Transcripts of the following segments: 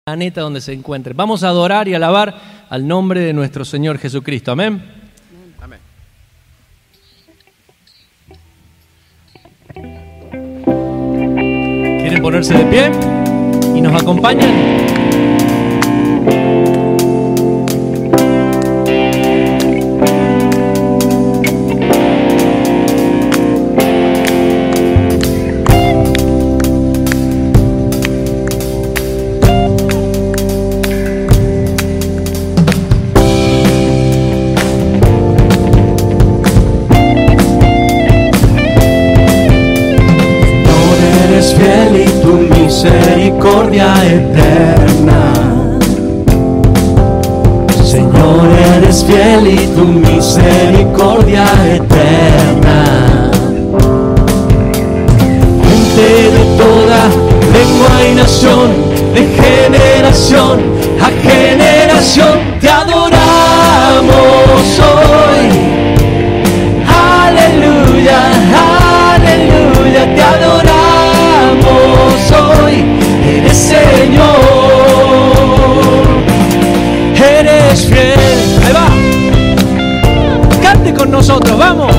planeta donde se encuentre. Vamos a adorar y alabar al nombre de nuestro Señor Jesucristo. Amén. Amén. ¿Quieren ponerse de pie y nos acompañan? Misericordia eterna, Señor, eres fiel y tu misericordia eterna. Gente de toda lengua y nación, de generación a generación, te adoramos hoy. Aleluya, aleluya, te adoramos hoy. Eres Señor, eres fiel. Ahí va. Cante con nosotros, vamos.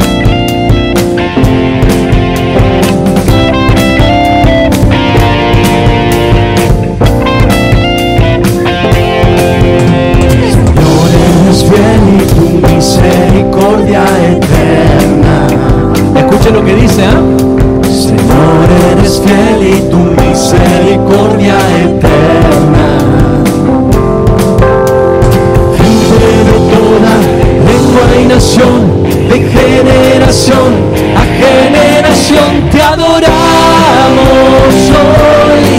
Señor, eres fiel y tu misericordia eterna. Escuchen lo que dice, Señor, eres fiel y tu misericordia eterna. Gente de toda lengua y nación, de generación a generación, te adoramos hoy.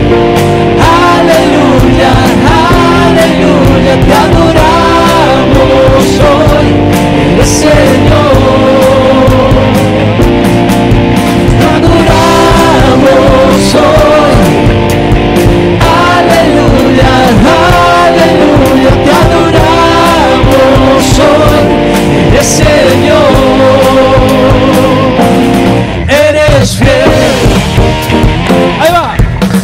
Aleluya, aleluya, te adoramos hoy. Eres Señor. Hoy, aleluya, aleluya, te adoramos hoy, eres Señor, eres fiel. ahí va.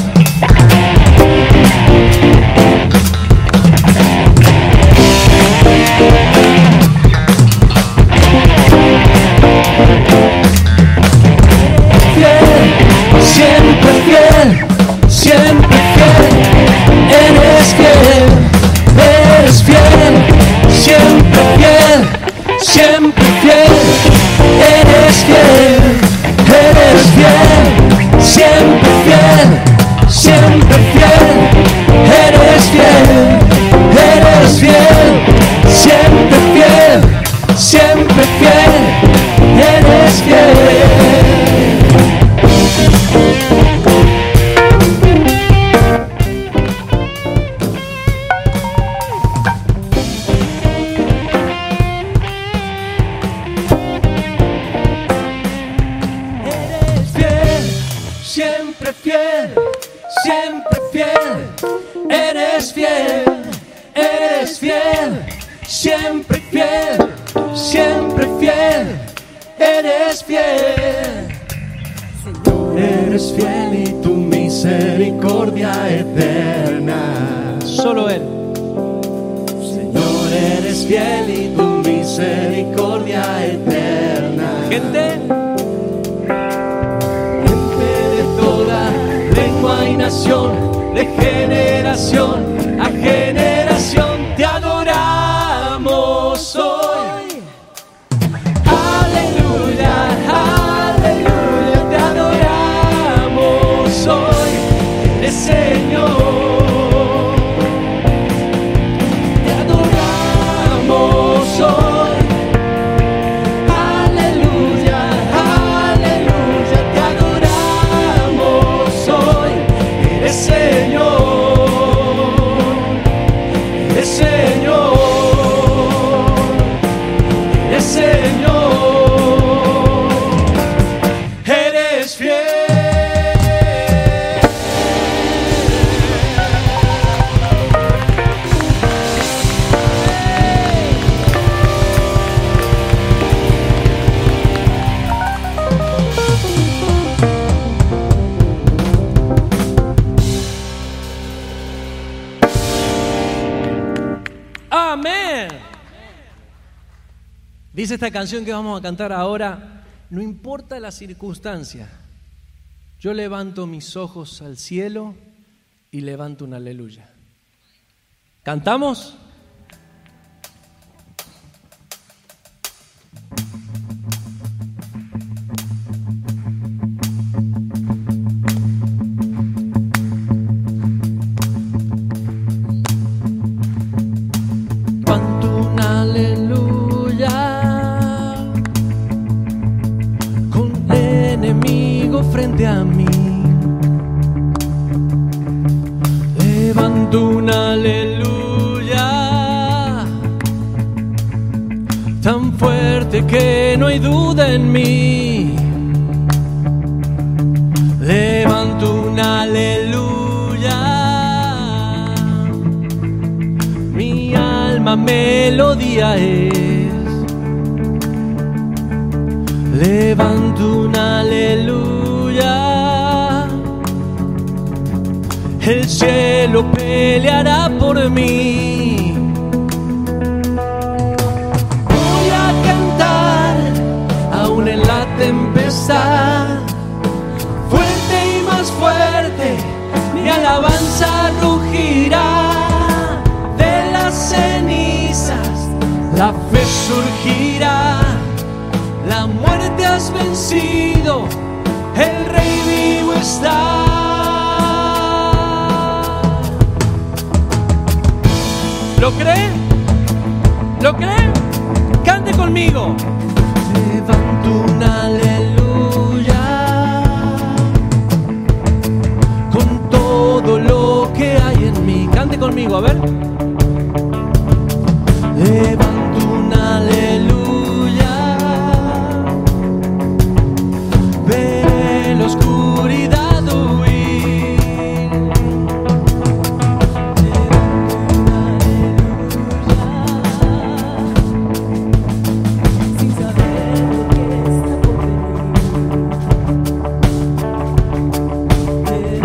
Siempre fiel, eres fiel, eres fiel, siempre fiel, eres fiel, eres fiel, siempre fiel, eres fiel, eres fiel, siempre fiel, eres fiel. Eres fiel y tu misericordia eterna. Solo Él. Señor, eres fiel y tu misericordia eterna. Gente de toda lengua y nación, de generación a generación, te adoramos hoy. Aleluya, aleluya, te adoramos hoy, eres Señor. Te adoramos hoy. Aleluya, aleluya, te adoramos hoy, eres Señor. Amén. Dice esta canción que vamos a cantar ahora: no importa la circunstancia, yo levanto mis ojos al cielo y levanto un aleluya. ¿Cantamos? Levanto un aleluya con el enemigo frente a mí. Levanto un aleluya tan fuerte que no hay duda en mí. Levanto un aleluya, mi alma melodía es. Levanto un aleluya, el cielo peleará por mí. Voy a cantar aún en la tempestad, fuerte y más fuerte, mi alabanza rugirá. De las cenizas la fe surgirá, la muerte has vencido, el Rey vivo está. ¿Lo cree? ¿Lo cree? Cante conmigo. Levanto un aleluya con todo lo que hay en mí. Cante conmigo, a ver. Levanto un aleluya, veré la oscuridad huir. Sin saber lo que está por venir.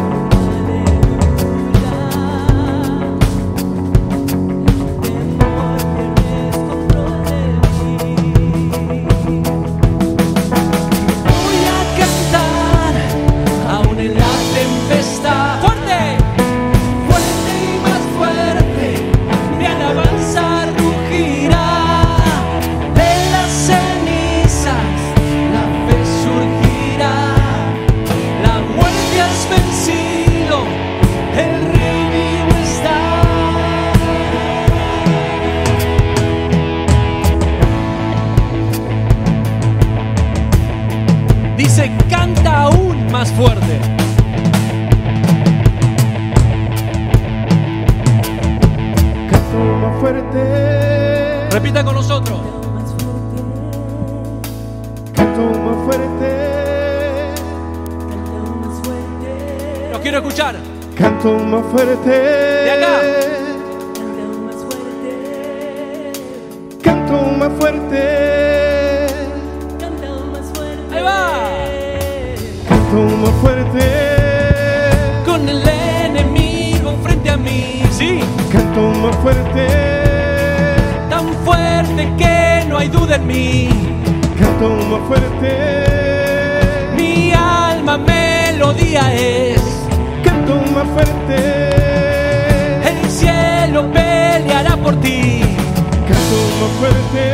Voy a cantar aún en la tempestad, fuerte, fuerte y más fuerte, mi alabanza rugirá. De las cenizas la fe surgirá, la muerte has vencido, el Rey vivo está. Dice, canta aún más fuerte. Canto más fuerte, Repita con nosotros. canto más fuerte, Los quiero escuchar. canto más fuerte. De acá. Canto más fuerte, Ahí va. canto más fuerte, Con el enemigo frente a mí. Sí. canto más fuerte, Tan fuerte que no hay duda en mí. canto más fuerte, Mi alma melodía es. canto más fuerte, El cielo peleará por ti. canto más fuerte,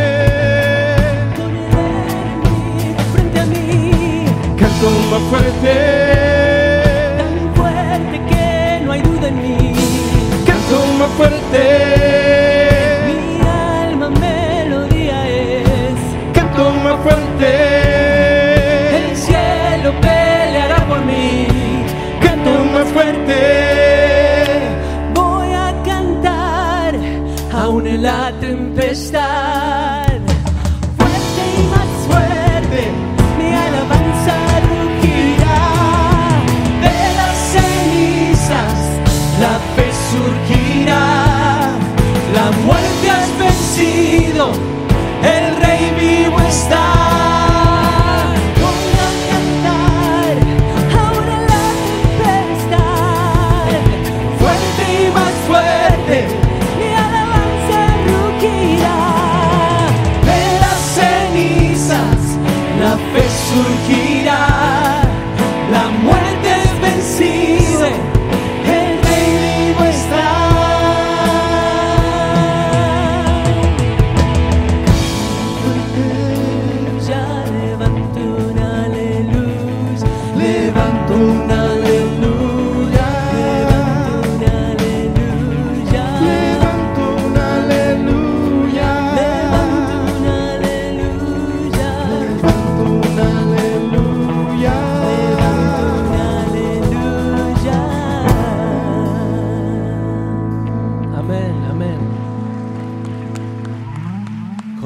Frente a mí, canto más fuerte, tan fuerte que no hay duda en mí. canto más fuerte, Mi alma melodía es. canto más fuerte, El cielo peleará por mí. canto más fuerte, Voy a cantar Aún en la tempestad, fuerte y más fuerte, mi alabanza rugirá. de las cenizas la fe surgirá, la muerte has vencido, el Rey vivo está. Voy a cantar ahora en la tempestad, Fuerte y más fuerte, mi alabanza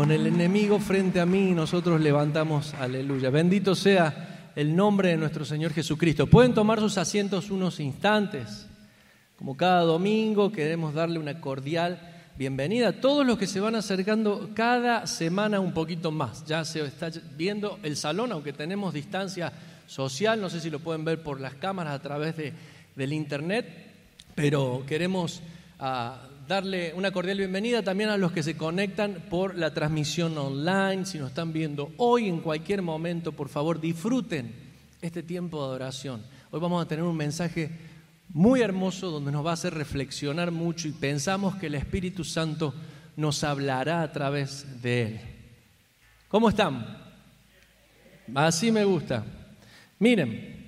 Con el enemigo frente a mí, nosotros levantamos aleluya. Bendito sea el nombre de nuestro Señor Jesucristo. Pueden tomar sus asientos unos instantes. Como cada domingo, queremos darle una cordial bienvenida a todos los que se van acercando cada semana un poquito más. Ya se está viendo el salón, aunque tenemos distancia social. No sé si lo pueden ver por las cámaras a través del internet, pero queremos darle una cordial bienvenida también a los que se conectan por la transmisión online. Si nos están viendo hoy, en cualquier momento, por favor, disfruten este tiempo de adoración. Hoy vamos a tener un mensaje muy hermoso donde nos va a hacer reflexionar mucho y pensamos que el Espíritu Santo nos hablará a través de él. ¿Cómo están? Así me gusta. Miren,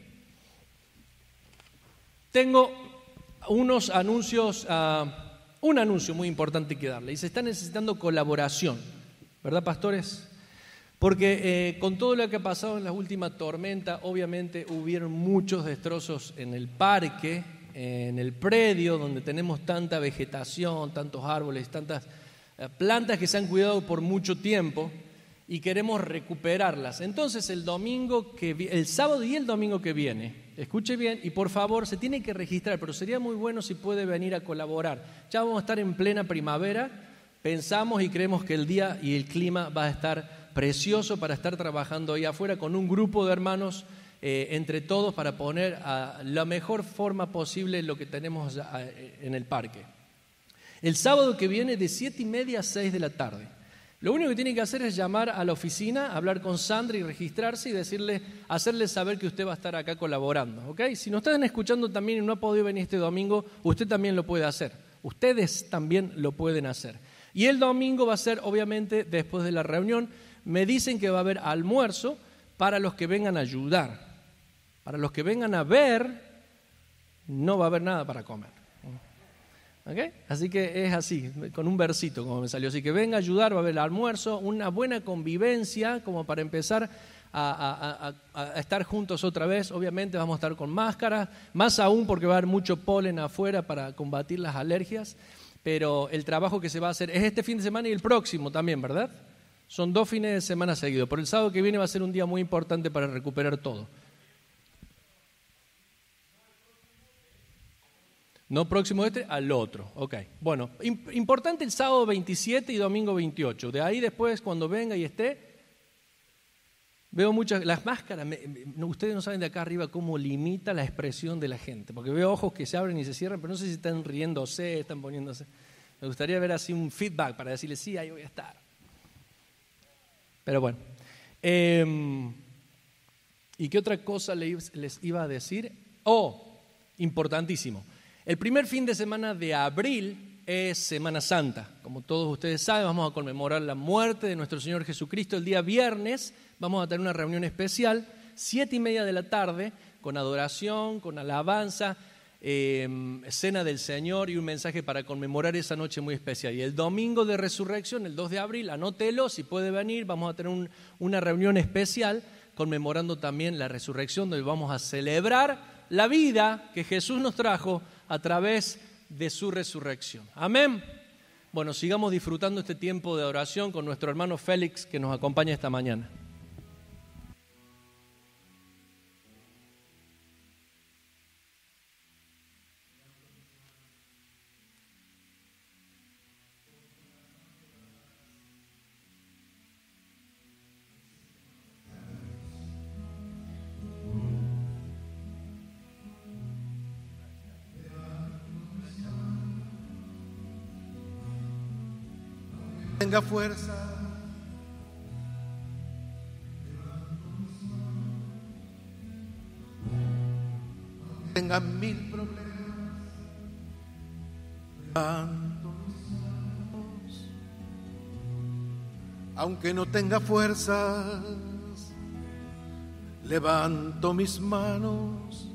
tengo unos anuncios, un anuncio muy importante que darle, y se está necesitando colaboración, ¿verdad, pastores? Porque con todo lo que ha pasado en la última tormenta, obviamente hubieron muchos destrozos en el parque, en el predio donde tenemos tanta vegetación, tantos árboles, tantas plantas que se han cuidado por mucho tiempo y queremos recuperarlas. Entonces el sábado y el domingo que viene, escuche bien y por favor se tiene que registrar, pero sería muy bueno si puede venir a colaborar. Ya vamos a estar en plena primavera, pensamos y creemos que el día y el clima va a estar precioso para estar trabajando ahí afuera con un grupo de hermanos entre todos para poner a la mejor forma posible lo que tenemos en el parque. El sábado que viene de 7:30 a 6 de la tarde. Lo único que tiene que hacer es llamar a la oficina, hablar con Sandra y registrarse y hacerle saber que usted va a estar acá colaborando, ¿ok? Si nos están escuchando también y no ha podido venir este domingo, usted también lo puede hacer. Ustedes también lo pueden hacer. Y el domingo va a ser, obviamente, después de la reunión, me dicen que va a haber almuerzo para los que vengan a ayudar. Para los que vengan a ver, no va a haber nada para comer. ¿Okay? Así que es así, con un versito como me salió. Así que venga a ayudar, va a haber el almuerzo, una buena convivencia como para empezar a estar juntos otra vez. Obviamente vamos a estar con máscaras, más aún porque va a haber mucho polen afuera para combatir las alergias. Pero el trabajo que se va a hacer es este fin de semana y el próximo también, ¿verdad? Son 2 fines de semana seguidos. Por el sábado que viene va a ser un día muy importante para recuperar todo. No próximo al otro, ok. Bueno, importante el sábado 27 y domingo 28. De ahí después, cuando venga y esté, veo muchas, las máscaras, ustedes no saben de acá arriba cómo limita la expresión de la gente, porque veo ojos que se abren y se cierran, pero no sé si están riéndose, están poniéndose. Me gustaría ver así un feedback para decirles, sí, ahí voy a estar. Pero bueno. ¿Y qué otra cosa les iba a decir? Importantísimo. El primer fin de semana de abril es Semana Santa. Como todos ustedes saben, vamos a conmemorar la muerte de nuestro Señor Jesucristo. El día viernes vamos a tener una reunión especial, 7:30 de la tarde, con adoración, con alabanza, cena del Señor y un mensaje para conmemorar esa noche muy especial. Y el domingo de resurrección, el 2 de abril, anótelo, si puede venir, vamos a tener una reunión especial conmemorando también la resurrección, donde vamos a celebrar la vida que Jesús nos trajo a través de su resurrección. Amén. Bueno, sigamos disfrutando este tiempo de oración con nuestro hermano Félix que nos acompaña esta mañana. Tenga fuerza, tenga 1000 problemas, aunque no tenga fuerzas, levanto mis manos,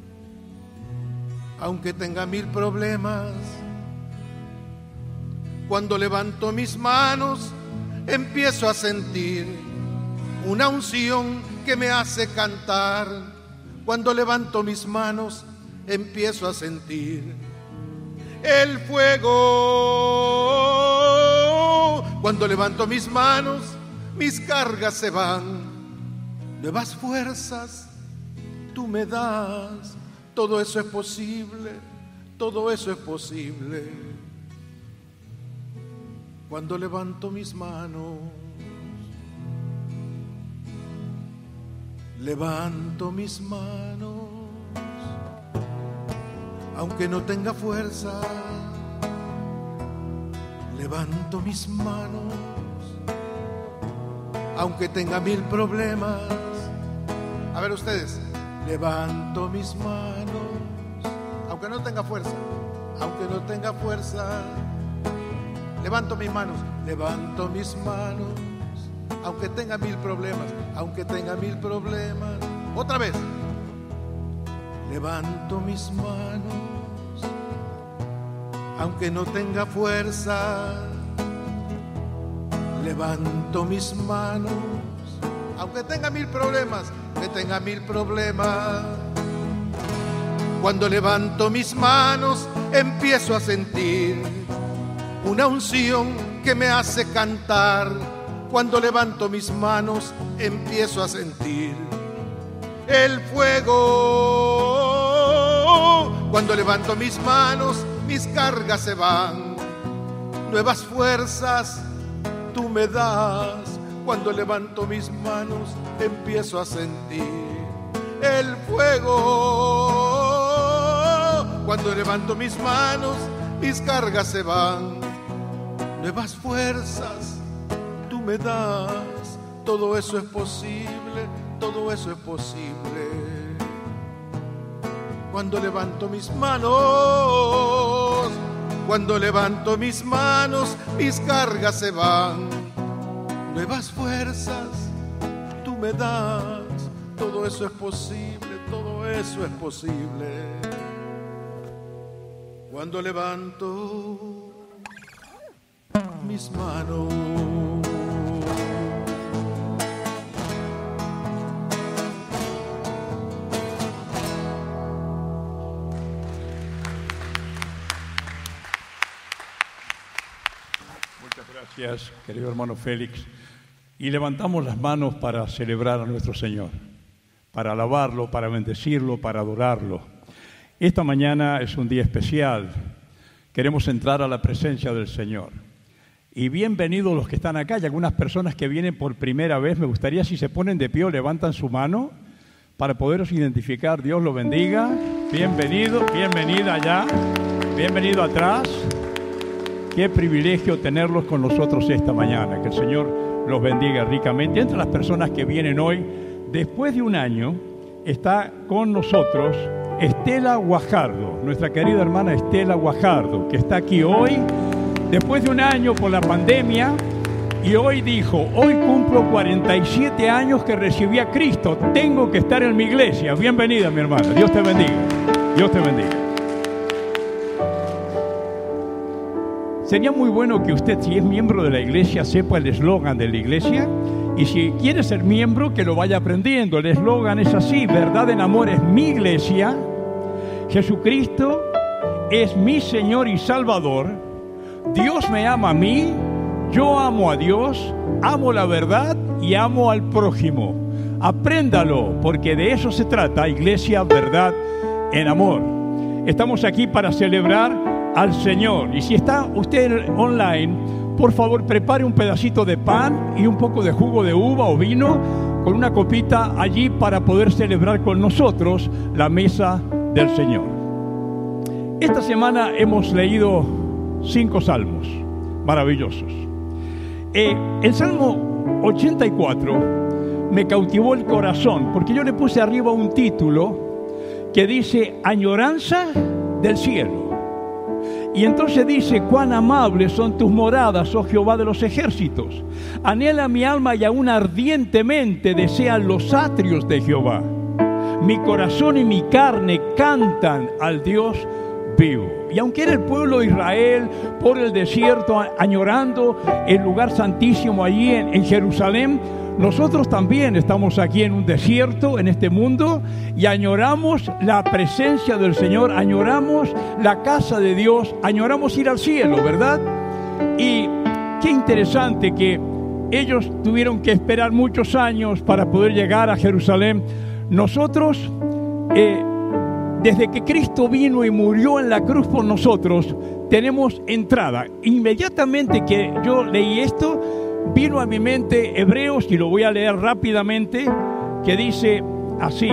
aunque tenga 1000 problemas. Cuando levanto mis manos, empiezo a sentir una unción que me hace cantar. Cuando levanto mis manos, empiezo a sentir el fuego. Cuando levanto mis manos, mis cargas se van. Nuevas fuerzas tú me das. Todo eso es posible, todo eso es posible. Cuando levanto mis manos, levanto mis manos, aunque no tenga fuerza, levanto mis manos, aunque tenga 1000 problemas. A ver ustedes, levanto mis manos, aunque no tenga fuerza, aunque no tenga fuerza. Levanto mis manos, aunque tenga 1000 problemas, aunque tenga 1000 problemas. Otra vez, levanto mis manos, aunque no tenga fuerza. Levanto mis manos, aunque tenga 1000 problemas, que tenga 1000 problemas. Cuando levanto mis manos, empiezo a sentir una unción que me hace cantar. Cuando levanto mis manos, empiezo a sentir el fuego. Cuando levanto mis manos, mis cargas se van. Nuevas fuerzas tú me das. Cuando levanto mis manos, empiezo a sentir el fuego. Cuando levanto mis manos, mis cargas se van. Nuevas fuerzas tú me das. Todo eso es posible, todo eso es posible. Cuando levanto mis manos, cuando levanto mis manos, mis cargas se van. Nuevas fuerzas tú me das. Todo eso es posible, todo eso es posible. Cuando levanto mis manos. Muchas gracias, querido hermano Félix. Y levantamos las manos para celebrar a nuestro Señor, para alabarlo, para bendecirlo, para adorarlo. Esta mañana es un día especial. Queremos entrar a la presencia del Señor. Y bienvenidos los que están acá. Hay algunas personas que vienen por primera vez. Me gustaría, si se ponen de pie o levantan su mano para poderos identificar. Dios los bendiga. Bienvenido, bienvenida allá, bienvenido atrás. Qué privilegio tenerlos con nosotros esta mañana. Que el Señor los bendiga ricamente. Entre las personas que vienen hoy, después de un año, está con nosotros Estela Guajardo, nuestra querida hermana Estela Guajardo, que está aquí hoy, después de un año por la pandemia, y hoy dijo: hoy cumplo 47 años que recibí a Cristo, tengo que estar en mi iglesia. Bienvenida, mi hermana, Dios te bendiga, Dios te bendiga. Sería muy bueno que usted, si es miembro de la iglesia, sepa el eslogan de la iglesia, y si quiere ser miembro, que lo vaya aprendiendo. El eslogan es así: verdad en amor es mi iglesia, Jesucristo es mi Señor y Salvador, Dios me ama a mí, yo amo a Dios, amo la verdad y amo al prójimo. Apréndalo, porque de eso se trata, iglesia, verdad en amor. Estamos aquí para celebrar al Señor. Y si está usted online, por favor, prepare un pedacito de pan y un poco de jugo de uva o vino con una copita allí para poder celebrar con nosotros la mesa del Señor. Esta semana hemos leído 5 salmos maravillosos. El Salmo 84 me cautivó el corazón porque yo le puse arriba un título que dice: añoranza del cielo. Y entonces dice: cuán amables son tus moradas, oh Jehová de los ejércitos. Anhela mi alma y aún ardientemente desean los atrios de Jehová. Mi corazón y mi carne cantan al Dios vivo. Y aunque era el pueblo de Israel por el desierto añorando el lugar santísimo allí en Jerusalén, nosotros también estamos aquí en un desierto, en este mundo, y añoramos la presencia del Señor, añoramos la casa de Dios, añoramos ir al cielo, ¿verdad? Y qué interesante que ellos tuvieron que esperar muchos años para poder llegar a Jerusalén. Nosotros, desde que Cristo vino y murió en la cruz por nosotros, tenemos entrada. Inmediatamente que yo leí esto, vino a mi mente Hebreos, y lo voy a leer rápidamente, que dice así,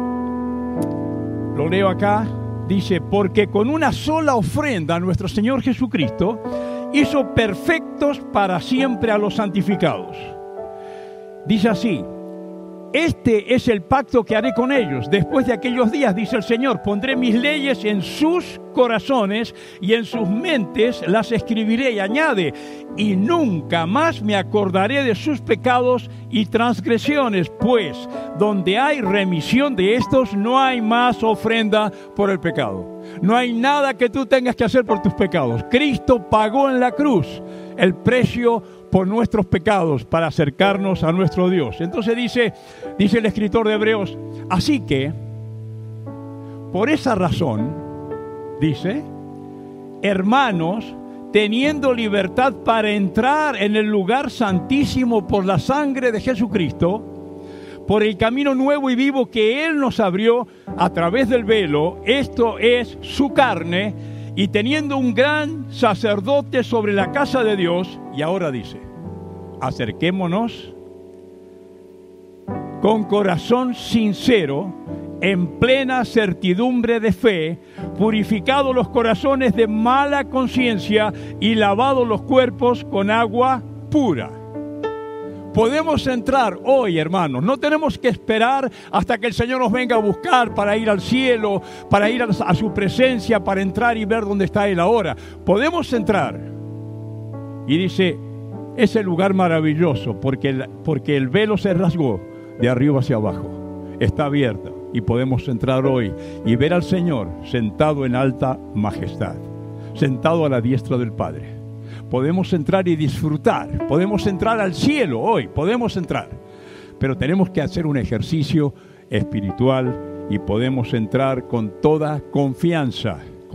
lo leo acá, dice: porque con una sola ofrenda nuestro Señor Jesucristo hizo perfectos para siempre a los santificados. Dice así: este es el pacto que haré con ellos. Después de aquellos días, dice el Señor, pondré mis leyes en sus corazones y en sus mentes las escribiré. Y añade: y nunca más me acordaré de sus pecados y transgresiones, pues donde hay remisión de estos, no hay más ofrenda por el pecado. No hay nada que tú tengas que hacer por tus pecados. Cristo pagó en la cruz el precio por nuestros pecados para acercarnos a nuestro Dios. Entonces dice el escritor de Hebreos: así que, por esa razón, dice, hermanos, teniendo libertad para entrar en el lugar santísimo por la sangre de Jesucristo, por el camino nuevo y vivo que Él nos abrió a través del velo, esto es su carne, y teniendo un gran sacerdote sobre la casa de Dios, y ahora dice, acerquémonos con corazón sincero, en plena certidumbre de fe, purificados los corazones de mala conciencia y lavados los cuerpos con agua pura. Podemos entrar hoy, hermanos. No tenemos que esperar hasta que el Señor nos venga a buscar para ir al cielo, para ir a su presencia, para entrar y ver dónde está Él ahora. Podemos entrar. Y dice, ese lugar maravilloso, porque el velo se rasgó de arriba hacia abajo. Está abierto y podemos entrar hoy y ver al Señor sentado en alta majestad, sentado a la diestra del Padre. Podemos entrar y disfrutar, podemos entrar al cielo hoy, podemos entrar, pero tenemos que hacer un ejercicio espiritual y podemos entrar con toda confianza,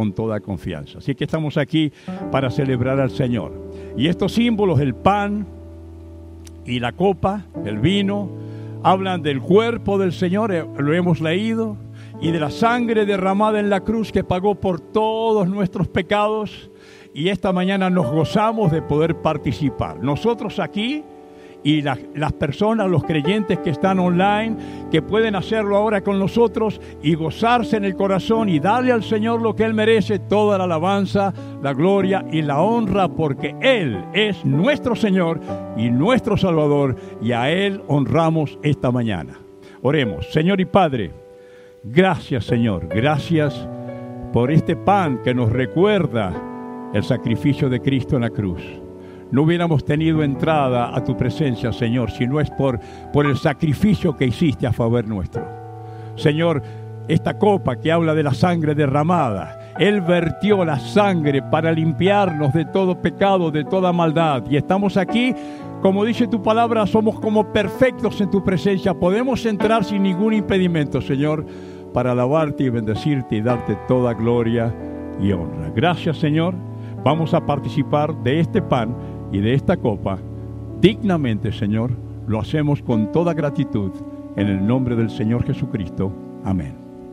Así que estamos aquí para celebrar al Señor. Y estos símbolos, el pan y la copa, el vino, hablan del cuerpo del Señor, lo hemos leído, y de la sangre derramada en la cruz que pagó por todos nuestros pecados. Y esta mañana nos gozamos de poder participar. Nosotros aquí y las personas, los creyentes que están online, que pueden hacerlo ahora con nosotros y gozarse en el corazón y darle al Señor lo que Él merece, toda la alabanza, la gloria y la honra, porque Él es nuestro Señor y nuestro Salvador, y a Él honramos esta mañana. Oremos. Señor y Padre, gracias, Señor, gracias por este pan que nos recuerda el sacrificio de Cristo en la cruz. No hubiéramos tenido entrada a tu presencia, Señor, si no es por el sacrificio que hiciste a favor nuestro. Señor, esta copa que habla de la sangre derramada, Él vertió la sangre para limpiarnos de todo pecado, de toda maldad. Y estamos aquí, como dice tu palabra, somos como perfectos en tu presencia. Podemos entrar sin ningún impedimento, Señor, para alabarte y bendecirte y darte toda gloria y honra. Gracias, Señor. Vamos a participar de este pan y de esta copa dignamente, Señor. Lo hacemos con toda gratitud en el nombre del Señor Jesucristo. Amén.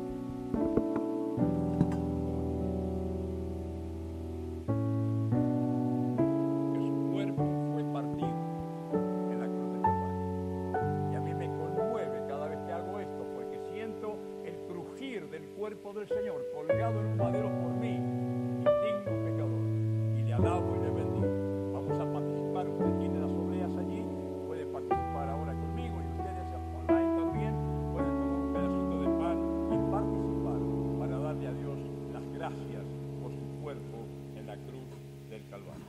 Su cuerpo fue partido en la cruz de Calvario. Y a mí me conmueve cada vez que hago esto, porque siento el crujir del cuerpo del Señor colgado en un madero por mí, indigno pecador. Le alabo y le bendigo. Vamos a participar. Usted tiene las obleas allí, puede participar ahora conmigo, y ustedes online también pueden tomar un pedacito de pan y participar para darle a Dios las gracias por su cuerpo en la cruz del Calvario.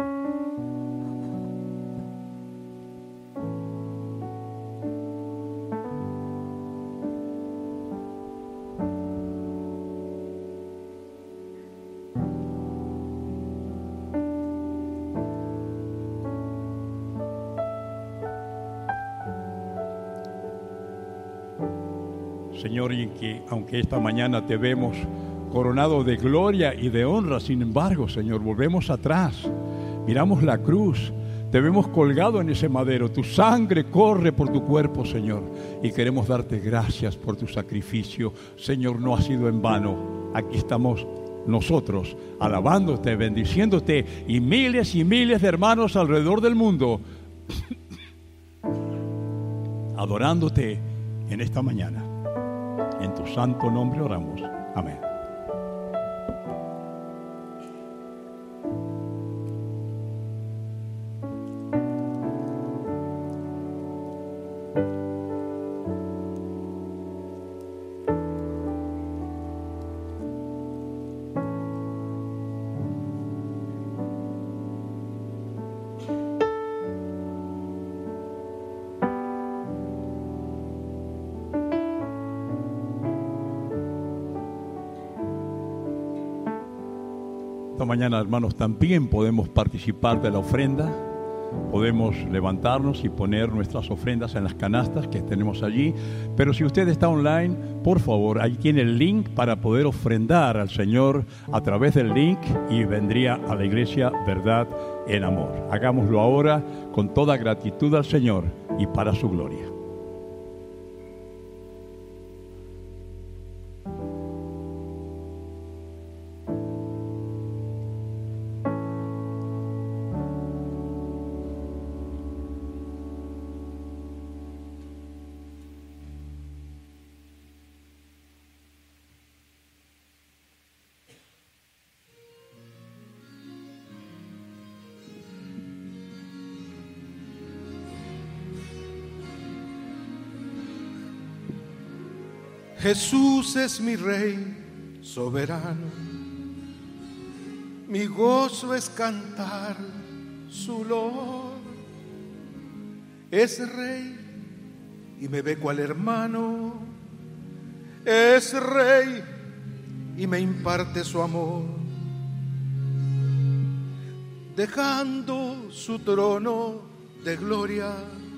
Señor, y que aunque esta mañana te vemos coronado de gloria y de honra, sin embargo, Señor, volvemos atrás Miramos la cruz, te vemos colgado en ese madero, tu sangre corre por tu cuerpo, Señor, y queremos darte gracias por tu sacrificio. Señor, no ha sido en vano. Aquí estamos nosotros alabándote, bendiciéndote, y miles de hermanos alrededor del mundo adorándote en esta mañana. En tu santo nombre oramos. Amén. Esta mañana, hermanos, también podemos participar de la ofrenda. Podemos levantarnos y poner nuestras ofrendas en las canastas que tenemos allí. Pero si usted está online, por favor, ahí tiene el link para poder ofrendar al Señor a través del link y vendría a la iglesia Verdad en Amor. Hagámoslo ahora con toda gratitud al Señor y para su gloria. Jesús es mi Rey soberano, mi gozo es cantar su loor. Es Rey y me ve cual hermano, es Rey y me imparte su amor. Dejando su trono de gloria,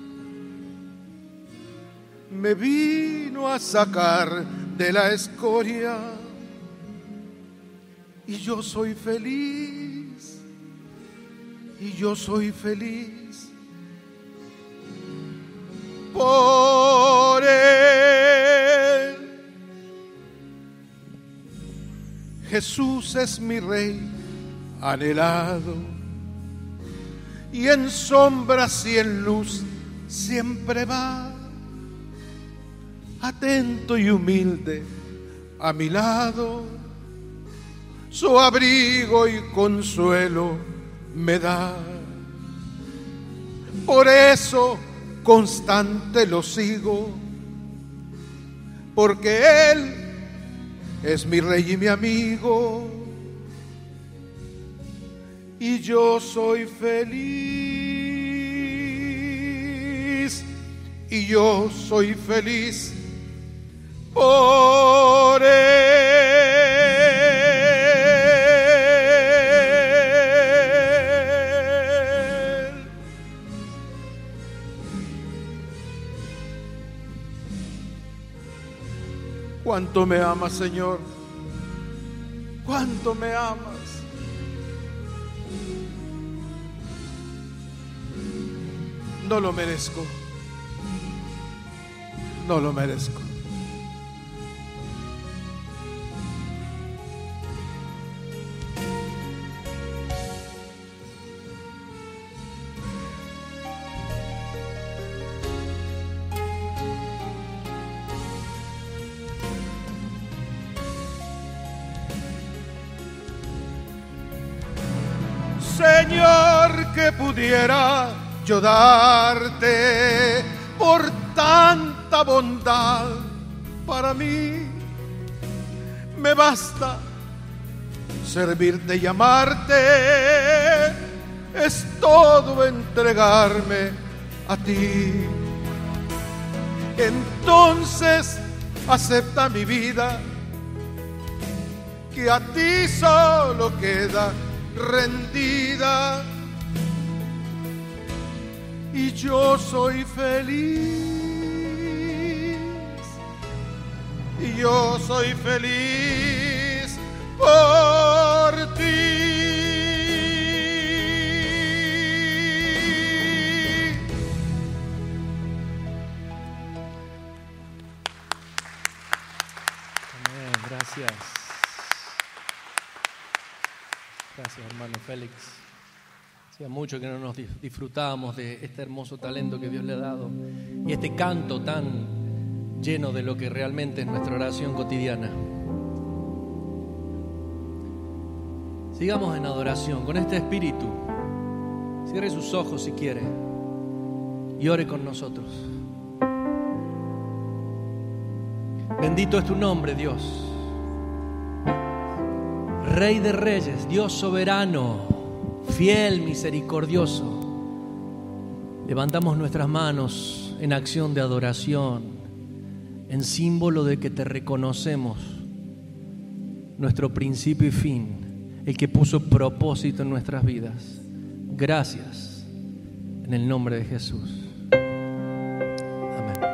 me vino a sacar de la escoria, y yo soy feliz, y yo soy feliz por Él. Jesús es mi Rey anhelado, y en sombras y en luz siempre va, atento y humilde a mi lado, su abrigo y consuelo me da. Por eso constante lo sigo, porque Él es mi Rey y mi amigo, y yo soy feliz, y yo soy feliz por Él. Cuánto me amas, Señor, cuánto me amas. No lo merezco, no lo merezco. Señor, que pudiera yo darte por tanta bondad para mí. Me basta servirte y amarte, es todo entregarme a ti. Entonces acepta mi vida, que a ti solo queda rendida, y yo soy feliz, y yo soy feliz por ti. hermano Félix. Hacía mucho que no nos disfrutábamos de este hermoso talento que Dios le ha dado y este canto tan lleno de lo que realmente es nuestra oración cotidiana. Sigamos en adoración con este espíritu. Cierre sus ojos si quiere y ore con nosotros. Bendito es tu nombre, Dios. Rey de reyes, Dios soberano, fiel, misericordioso. Levantamos nuestras manos en acción de adoración, en símbolo de que te reconocemos, nuestro principio y fin, el que puso propósito en nuestras vidas. Gracias, en el nombre de Jesús. Amén.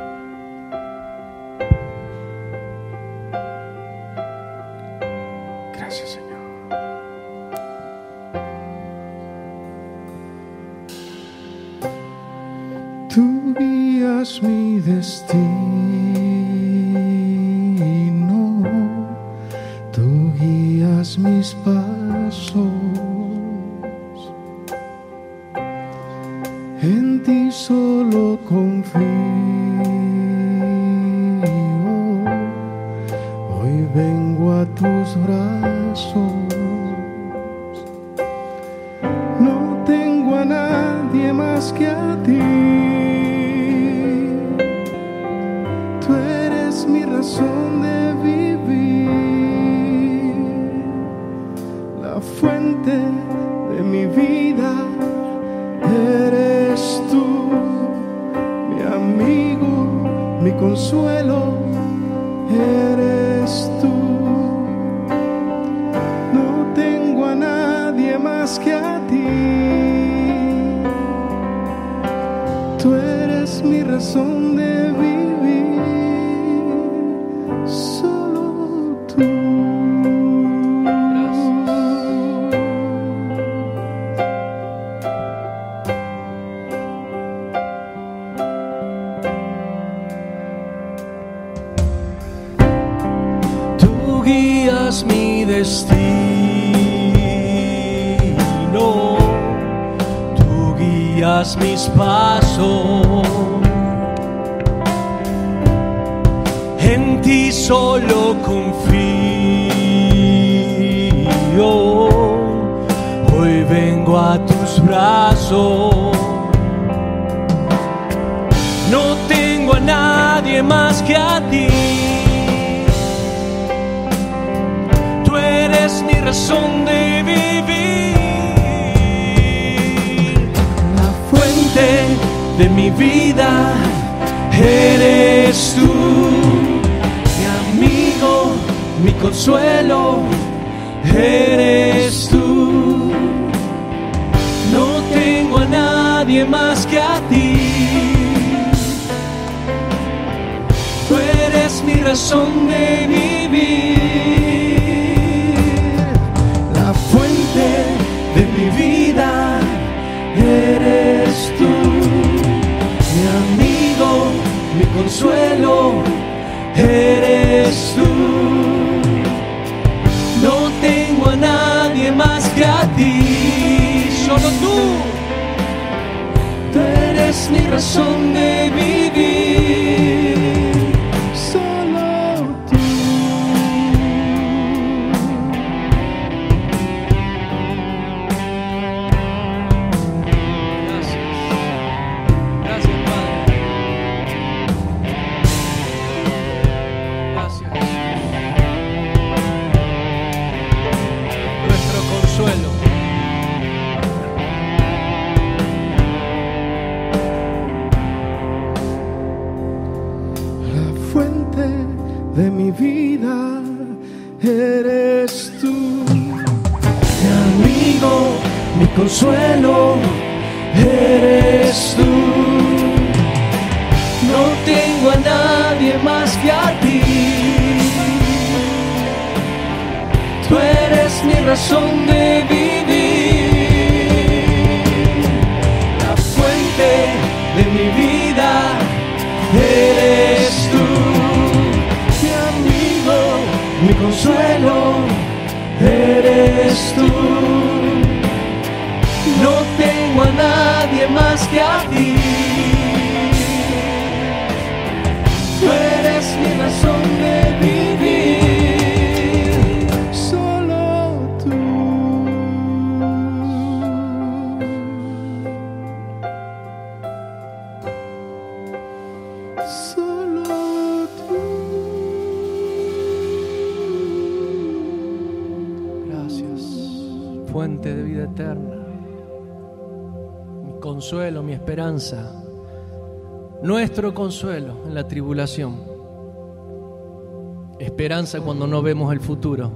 Gracias, Señor. Tú guías mi destino, tú guías mis pasos, en ti solo confío, hoy vengo a tus brazos, no tengo a nadie más que a ti. Mi razón de vivir, la fuente de mi vida eres tú, mi amigo, mi consuelo eres tú. No tengo a nadie más que a ti, tú eres mi razón de vivir. Mi destino, tú guías mis pasos, en ti solo confío, hoy vengo a tus brazos, no tengo a nadie más que a ti. Eres mi razón de vivir, la fuente de mi vida eres tú, mi amigo, mi consuelo eres tú. No tengo a nadie más que a ti, tú eres mi razón de vivir. De mi vida eres tú, mi amigo, mi consuelo eres tú. No tengo a nadie más que a ti, solo tú. Tú eres mi razón de vivir. De mi vida eres tú, mi amigo, mi consuelo eres tú. No tengo a nadie más que a ti, tú eres mi razón de vivir, la fuente de mi vida eres tú. Mi consuelo eres tú. nadie más que a ti. Tú eres mi razón de vivir. Solo tú. Solo tú. Gracias, fuente de vida eterna, mi consuelo, mi esperanza, nuestro consuelo en la tribulación, esperanza cuando no vemos el futuro.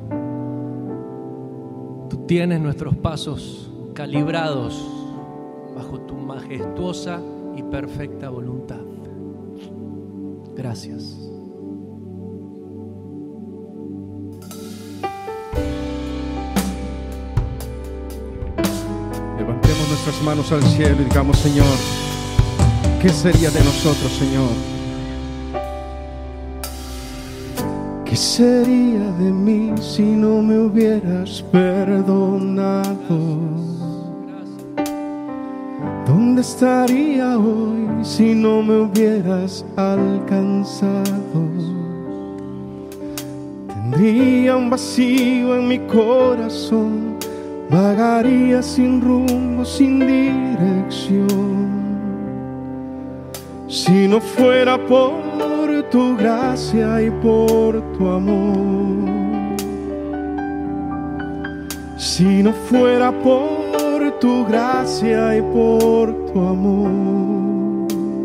Tú tienes nuestros pasos calibrados bajo tu majestuosa y perfecta voluntad. Gracias. Levantemos nuestras manos al cielo y digamos: Señor, ¿qué sería de nosotros, Señor? ¿Qué sería de mí si no me hubieras perdonado? ¿Dónde estaría hoy si no me hubieras alcanzado? Tendría un vacío en mi corazón, vagaría sin rumbo, sin dirección. Si no fuera por tu gracia y por tu amor, si no fuera por tu gracia y por tu amor,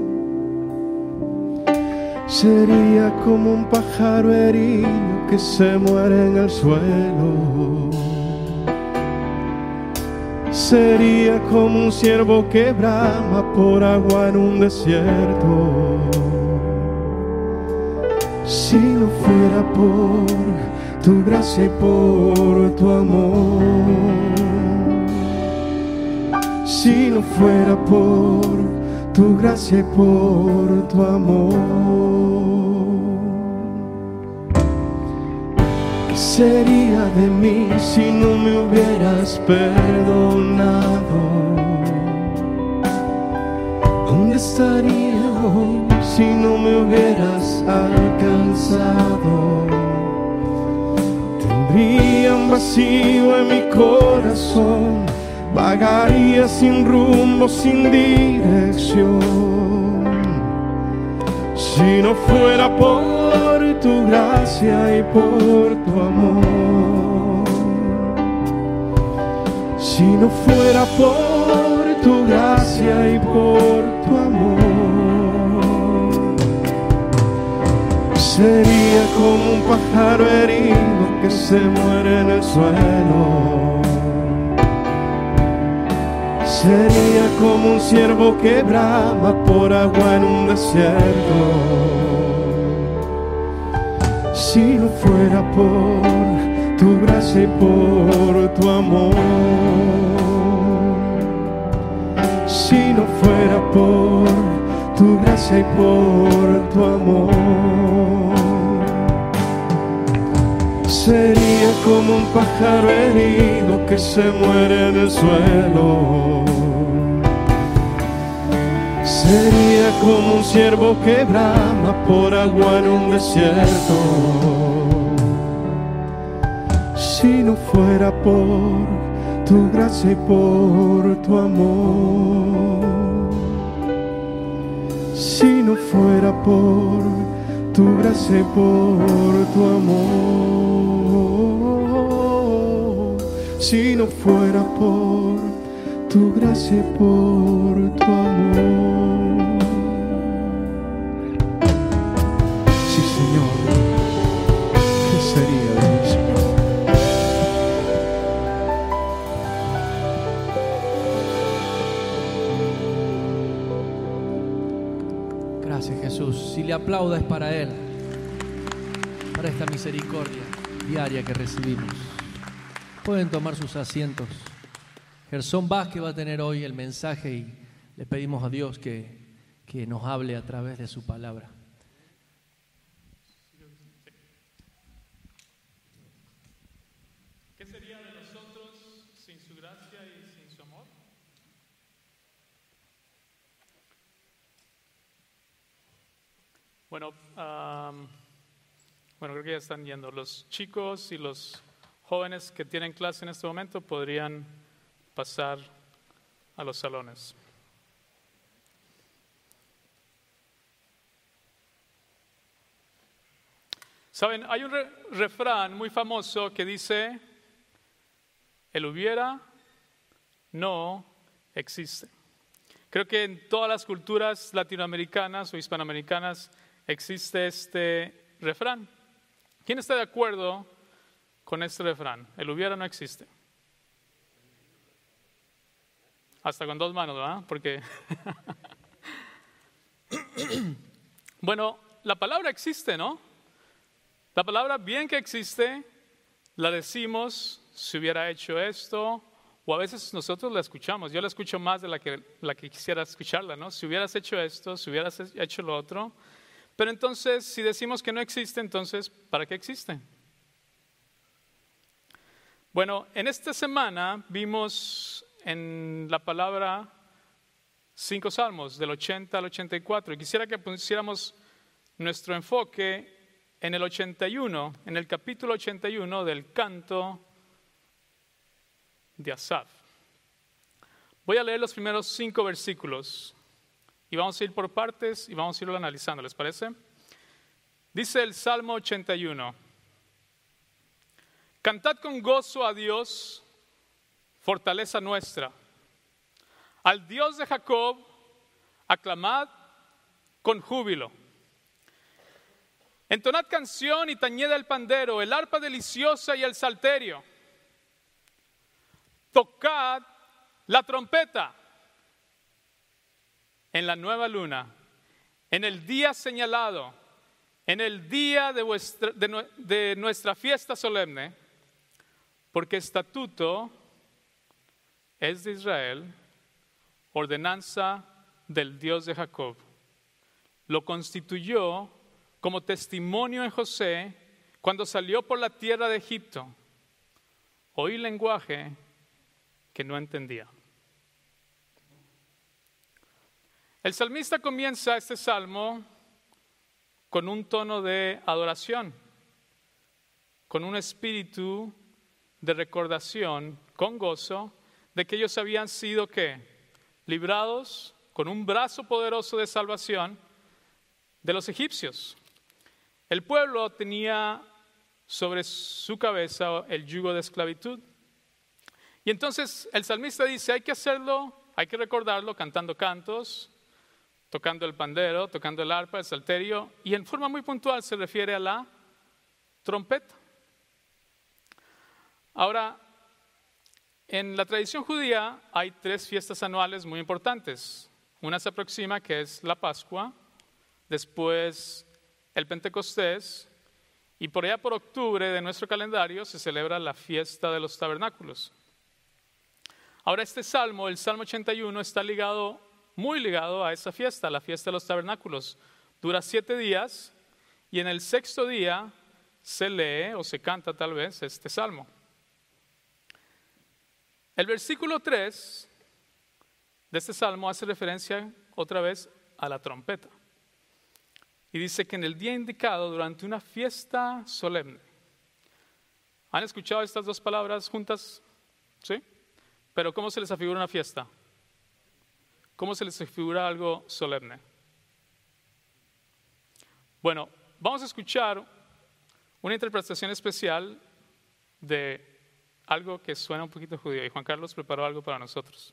sería como un pájaro herido que se muere en el suelo. Sería como un ciervo que brama por agua en un desierto. Si no fuera por tu gracia y por tu amor, si no fuera por tu gracia y por tu amor, ¿qué sería de mí si no me hubieras perdonado? ¿Dónde estaría hoy si no me hubieras alcanzado? Tendría un vacío en mi corazón, vagaría sin rumbo, sin dirección. Si no fuera por tu gracia y por tu amor, si no fuera por tu gracia y por tu amor, sería como un pájaro herido que se muere en el suelo. Sería como un ciervo que brama por agua en un desierto. Si no fuera por tu gracia y por tu amor, si no fuera por tu gracia y por tu amor, sería como un pájaro herido que se muere en el suelo. Sería como un ciervo que brama por agua en un desierto. Si no fuera por tu gracia y por tu amor, si no fuera por tu gracia y por tu amor, si no fuera por tu gracia y por tu amor. Sí, Señor, ¿qué sería de mí, Señor? Gracias, Jesús. Si le aplaudas para Él, para esta misericordia diaria que recibimos. Pueden tomar sus asientos. Gerson Vázquez va a tener hoy el mensaje y le pedimos a Dios que nos hable a través de su palabra. ¿Qué sería de nosotros sin su gracia y sin su amor? Bueno, creo que ya están yendo. Los chicos y los jóvenes que tienen clase en este momento podrían pasar a los salones. Saben, hay un refrán muy famoso que dice: el hubiera no existe. Creo que en todas las culturas latinoamericanas o hispanoamericanas existe este refrán. ¿Quién está de acuerdo con este refrán? El hubiera no existe. Hasta con dos manos, ¿verdad? Porque bueno, la palabra existe, ¿no? La palabra bien que existe, la decimos: si hubiera hecho esto, o a veces nosotros la escuchamos. Yo la escucho más de la que quisiera escucharla, ¿no? Si hubieras hecho esto, si hubieras hecho lo otro. Pero entonces, si decimos que no existe, entonces, ¿para qué existe? Bueno, en esta semana vimos en la palabra 5 salmos, del 80 al 84. Y quisiera que pusiéramos nuestro enfoque en el 81, en el capítulo 81 del canto de Asaf. Voy a leer los primeros 5 versículos y vamos a ir por partes y vamos a irlo analizando, ¿les parece? Dice el Salmo 81: Cantad con gozo a Dios, fortaleza nuestra. Al Dios de Jacob, aclamad con júbilo. Entonad canción y tañed el pandero, el arpa deliciosa y el salterio. Tocad la trompeta en la nueva luna, en el día señalado, en el día de nuestra fiesta solemne, porque estatuto es de Israel, ordenanza del Dios de Jacob. Lo constituyó como testimonio en José cuando salió por la tierra de Egipto. Oí lenguaje que no entendía. El salmista comienza este salmo con un tono de adoración, con un espíritu de recordación, con gozo, de que ellos habían sido ¿qué? Librados con un brazo poderoso de salvación de los egipcios. El pueblo tenía sobre su cabeza el yugo de esclavitud. Y entonces el salmista dice: hay que hacerlo, hay que recordarlo cantando cantos, tocando el pandero, tocando el arpa, el salterio, y en forma muy puntual se refiere a la trompeta. Ahora, en la tradición judía hay 3 fiestas anuales muy importantes. Una se aproxima, que es la Pascua, después el Pentecostés, y por allá por octubre de nuestro calendario se celebra la fiesta de los tabernáculos. Ahora este salmo, el Salmo 81, está muy ligado a esa fiesta, la fiesta de los tabernáculos. Dura 7 días y en el 6º día se lee o se canta tal vez este salmo. El versículo 3 de este salmo hace referencia otra vez a la trompeta. Y dice que en el día indicado, durante una fiesta solemne. ¿Han escuchado estas 2 palabras juntas? ¿Sí? Pero ¿cómo se les afigura una fiesta? ¿Cómo se les afigura algo solemne? Bueno, vamos a escuchar una interpretación especial de algo que suena un poquito judío. Y Juan Carlos preparó algo para nosotros.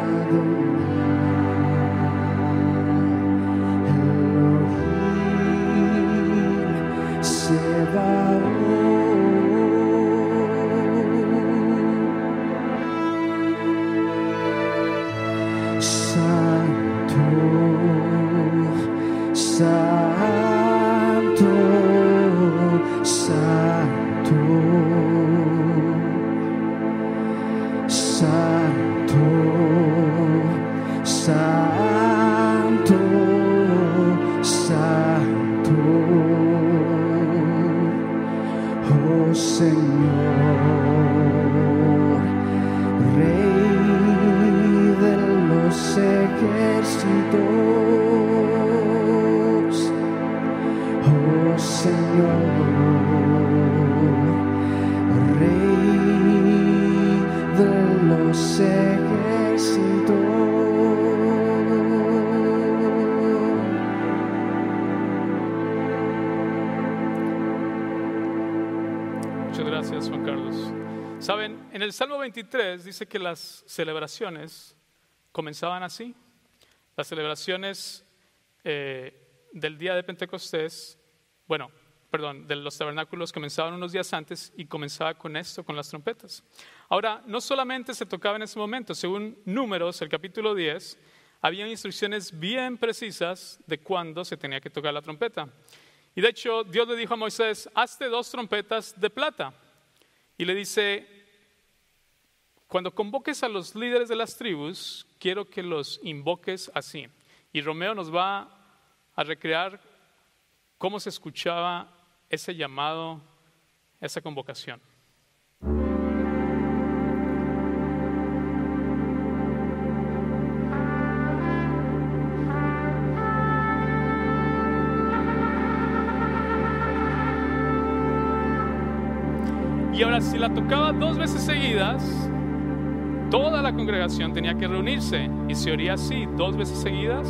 En el Salmo 23 dice que las celebraciones comenzaban así. Las celebraciones del día de Pentecostés, de los tabernáculos comenzaban unos días antes y comenzaba con esto, con las trompetas. Ahora, no solamente se tocaba en ese momento, según Números, el capítulo 10, había instrucciones bien precisas de cuándo se tenía que tocar la trompeta. Y de hecho, Dios le dijo a Moisés, hazte 2 trompetas de plata. Y le dice, cuando convoques a los líderes de las tribus, quiero que los invoques así. Y Romeo nos va a recrear cómo se escuchaba ese llamado, esa convocación. Y ahora, si la tocaba 2 veces seguidas, toda la congregación tenía que reunirse. Y se oía así, 2 veces seguidas.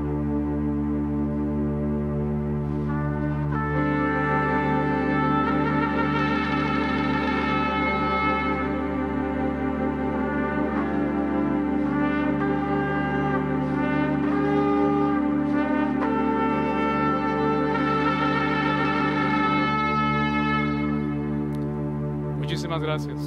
Muchísimas gracias.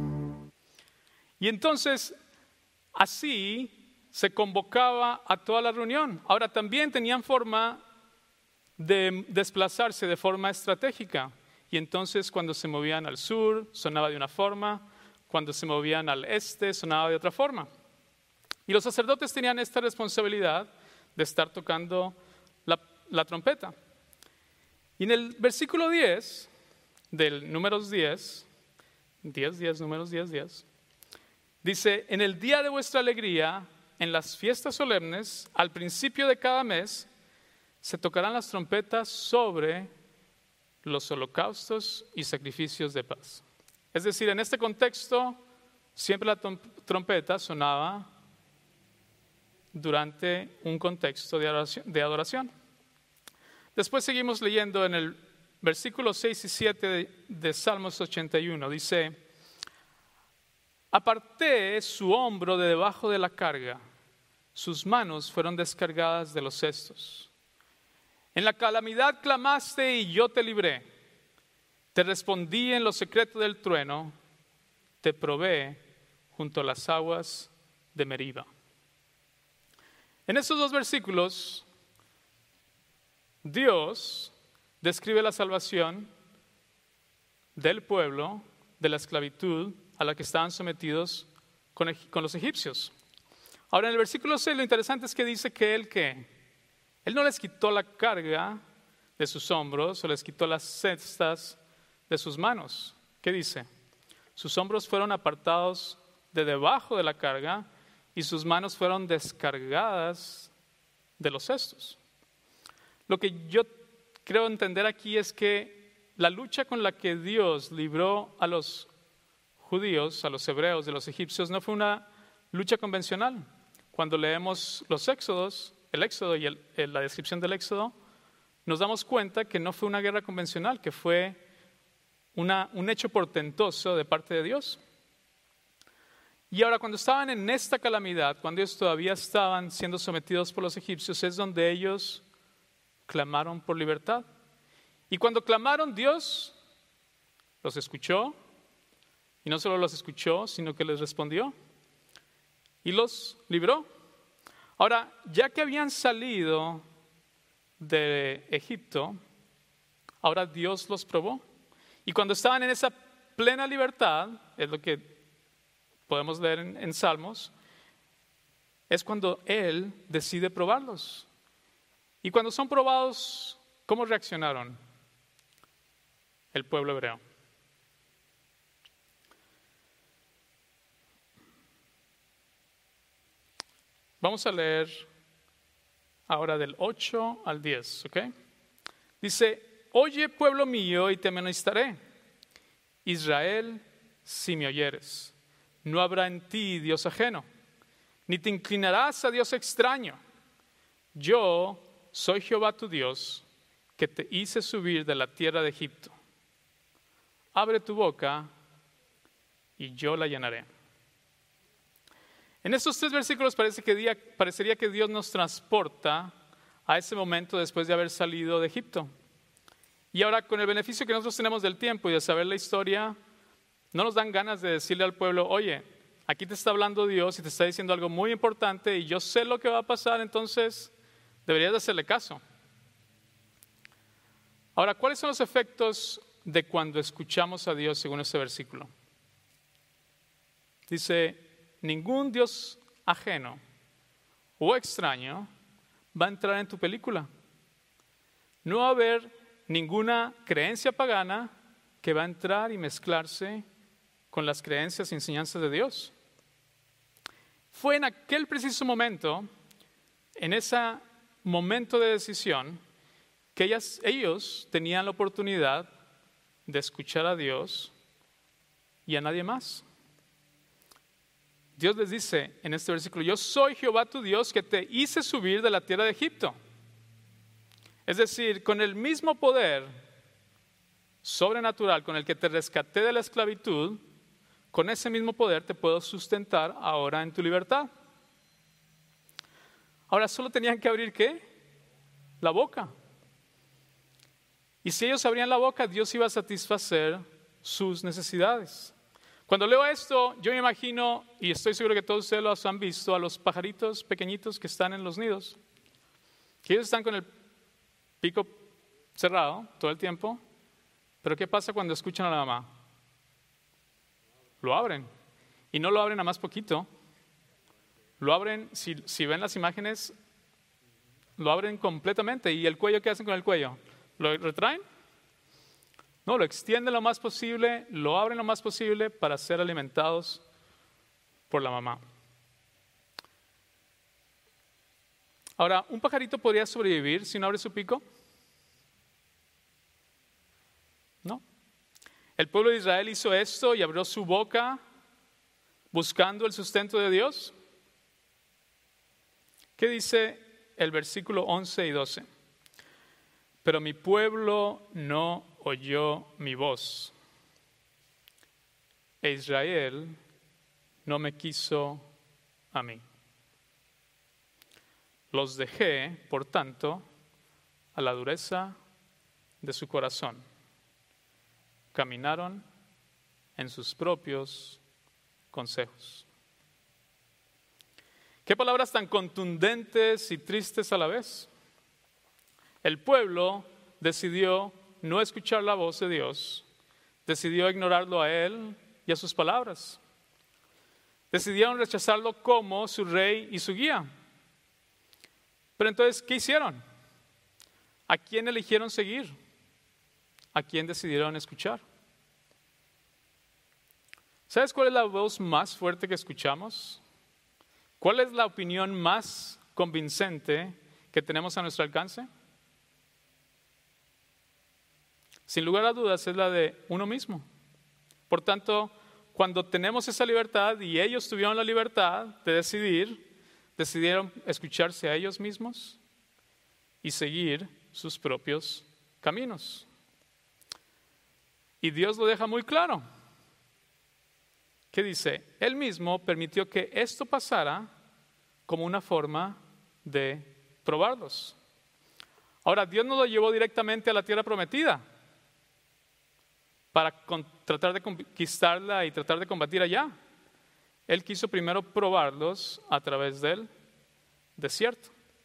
Y entonces, así se convocaba a toda la reunión. Ahora, también tenían forma de desplazarse de forma estratégica. Y entonces, cuando se movían al sur, sonaba de una forma. Cuando se movían al este, sonaba de otra forma. Y los sacerdotes tenían esta responsabilidad de estar tocando la trompeta. Y en el versículo 10 del Números 10, Números 10, dice, en el día de vuestra alegría, en las fiestas solemnes, al principio de cada mes, se tocarán las trompetas sobre los holocaustos y sacrificios de paz. Es decir, en este contexto, siempre la trompeta sonaba durante un contexto de adoración. Después seguimos leyendo en el versículos 6 y 7 de Salmos 81, dice, aparté su hombro de debajo de la carga, sus manos fueron descargadas de los cestos. En la calamidad clamaste y yo te libré. Te respondí en lo secreto del trueno, te probé junto a las aguas de Meriba. En estos 2 versículos, Dios describe la salvación del pueblo de la esclavitud a la que estaban sometidos con los egipcios. Ahora, en el versículo 6, lo interesante es que dice que Él no les quitó la carga de sus hombros o les quitó las cestas de sus manos. ¿Qué dice? Sus hombros fueron apartados de debajo de la carga y sus manos fueron descargadas de los cestos. Lo que yo creo entender aquí es que la lucha con la que Dios libró a los judíos, a los hebreos de los egipcios, no fue una lucha convencional. Cuando leemos los éxodos, el éxodo y la descripción del éxodo, nos damos cuenta que no fue una guerra convencional, que fue un hecho portentoso de parte de Dios. Y ahora cuando estaban en esta calamidad, cuando ellos todavía estaban siendo sometidos por los egipcios, es donde ellos clamaron por libertad. Y cuando clamaron, Dios los escuchó, y no solo los escuchó, sino que les respondió y los libró. Ahora, ya que habían salido de Egipto, ahora Dios los probó. Y cuando estaban en esa plena libertad, es lo que podemos leer en Salmos, es cuando Él decide probarlos. Y cuando son probados, ¿cómo reaccionaron el pueblo hebreo? Vamos a leer ahora del 8 al 10, ¿ok? Dice, oye pueblo mío y te amonestaré, Israel, si me oyeres. No habrá en ti Dios ajeno, ni te inclinarás a Dios extraño. Yo soy Jehová tu Dios, que te hice subir de la tierra de Egipto. Abre tu boca y yo la llenaré. En estos 3 versículos parecería que Dios nos transporta a ese momento después de haber salido de Egipto. Y ahora, con el beneficio que nosotros tenemos del tiempo y de saber la historia, no nos dan ganas de decirle al pueblo, oye, aquí te está hablando Dios y te está diciendo algo muy importante y yo sé lo que va a pasar, entonces deberías de hacerle caso. Ahora, ¿cuáles son los efectos de cuando escuchamos a Dios según este versículo? Dice, ningún Dios ajeno o extraño va a entrar en tu película. No va a haber ninguna creencia pagana que va a entrar y mezclarse con las creencias y enseñanzas de Dios. Fue en aquel preciso momento, en ese momento de decisión, que ellos tenían la oportunidad de escuchar a Dios y a nadie más. Dios les dice en este versículo, yo soy Jehová tu Dios que te hice subir de la tierra de Egipto. Es decir, con el mismo poder sobrenatural con el que te rescaté de la esclavitud, con ese mismo poder te puedo sustentar ahora en tu libertad. Ahora solo tenían que abrir ¿qué? La boca. Y si ellos abrían la boca, Dios iba a satisfacer sus necesidades. Cuando leo esto, yo me imagino, y estoy seguro que todos ustedes los han visto, a los pajaritos pequeñitos que están en los nidos, que ellos están con el pico cerrado todo el tiempo, pero ¿qué pasa cuando escuchan a la mamá? Lo abren, y no lo abren a más poquito, lo abren, si ven las imágenes, lo abren completamente. ¿Y el cuello qué hacen con el cuello? ¿Lo retraen? No, lo extienden lo más posible, lo abren lo más posible para ser alimentados por la mamá. Ahora, ¿un pajarito podría sobrevivir si no abre su pico? No. El pueblo de Israel hizo esto y abrió su boca buscando el sustento de Dios. ¿Qué dice el versículo 11 y 12? Pero mi pueblo no oyó mi voz, e Israel no me quiso a mí. Los dejé, por tanto, a la dureza de su corazón. Caminaron en sus propios consejos. Qué palabras tan contundentes y tristes a la vez. El pueblo decidió no escuchar la voz de Dios, decidió ignorarlo a Él y a sus palabras. Decidieron rechazarlo como su rey y su guía. Pero entonces, ¿qué hicieron? ¿A quién eligieron seguir? ¿A quién decidieron escuchar? ¿Sabes cuál es la voz más fuerte que escuchamos? ¿Cuál es la opinión más convincente que tenemos a nuestro alcance? Sin lugar a dudas es la de uno mismo. Por tanto, cuando tenemos esa libertad y ellos tuvieron la libertad de decidir, decidieron escucharse a ellos mismos y seguir sus propios caminos. Y Dios lo deja muy claro. ¿Qué dice? Él mismo permitió que esto pasara como una forma de probarlos. Ahora, Dios no lo llevó directamente a la tierra prometida para tratar de conquistarla y tratar de combatir allá. Él quiso primero probarlos a través del desierto.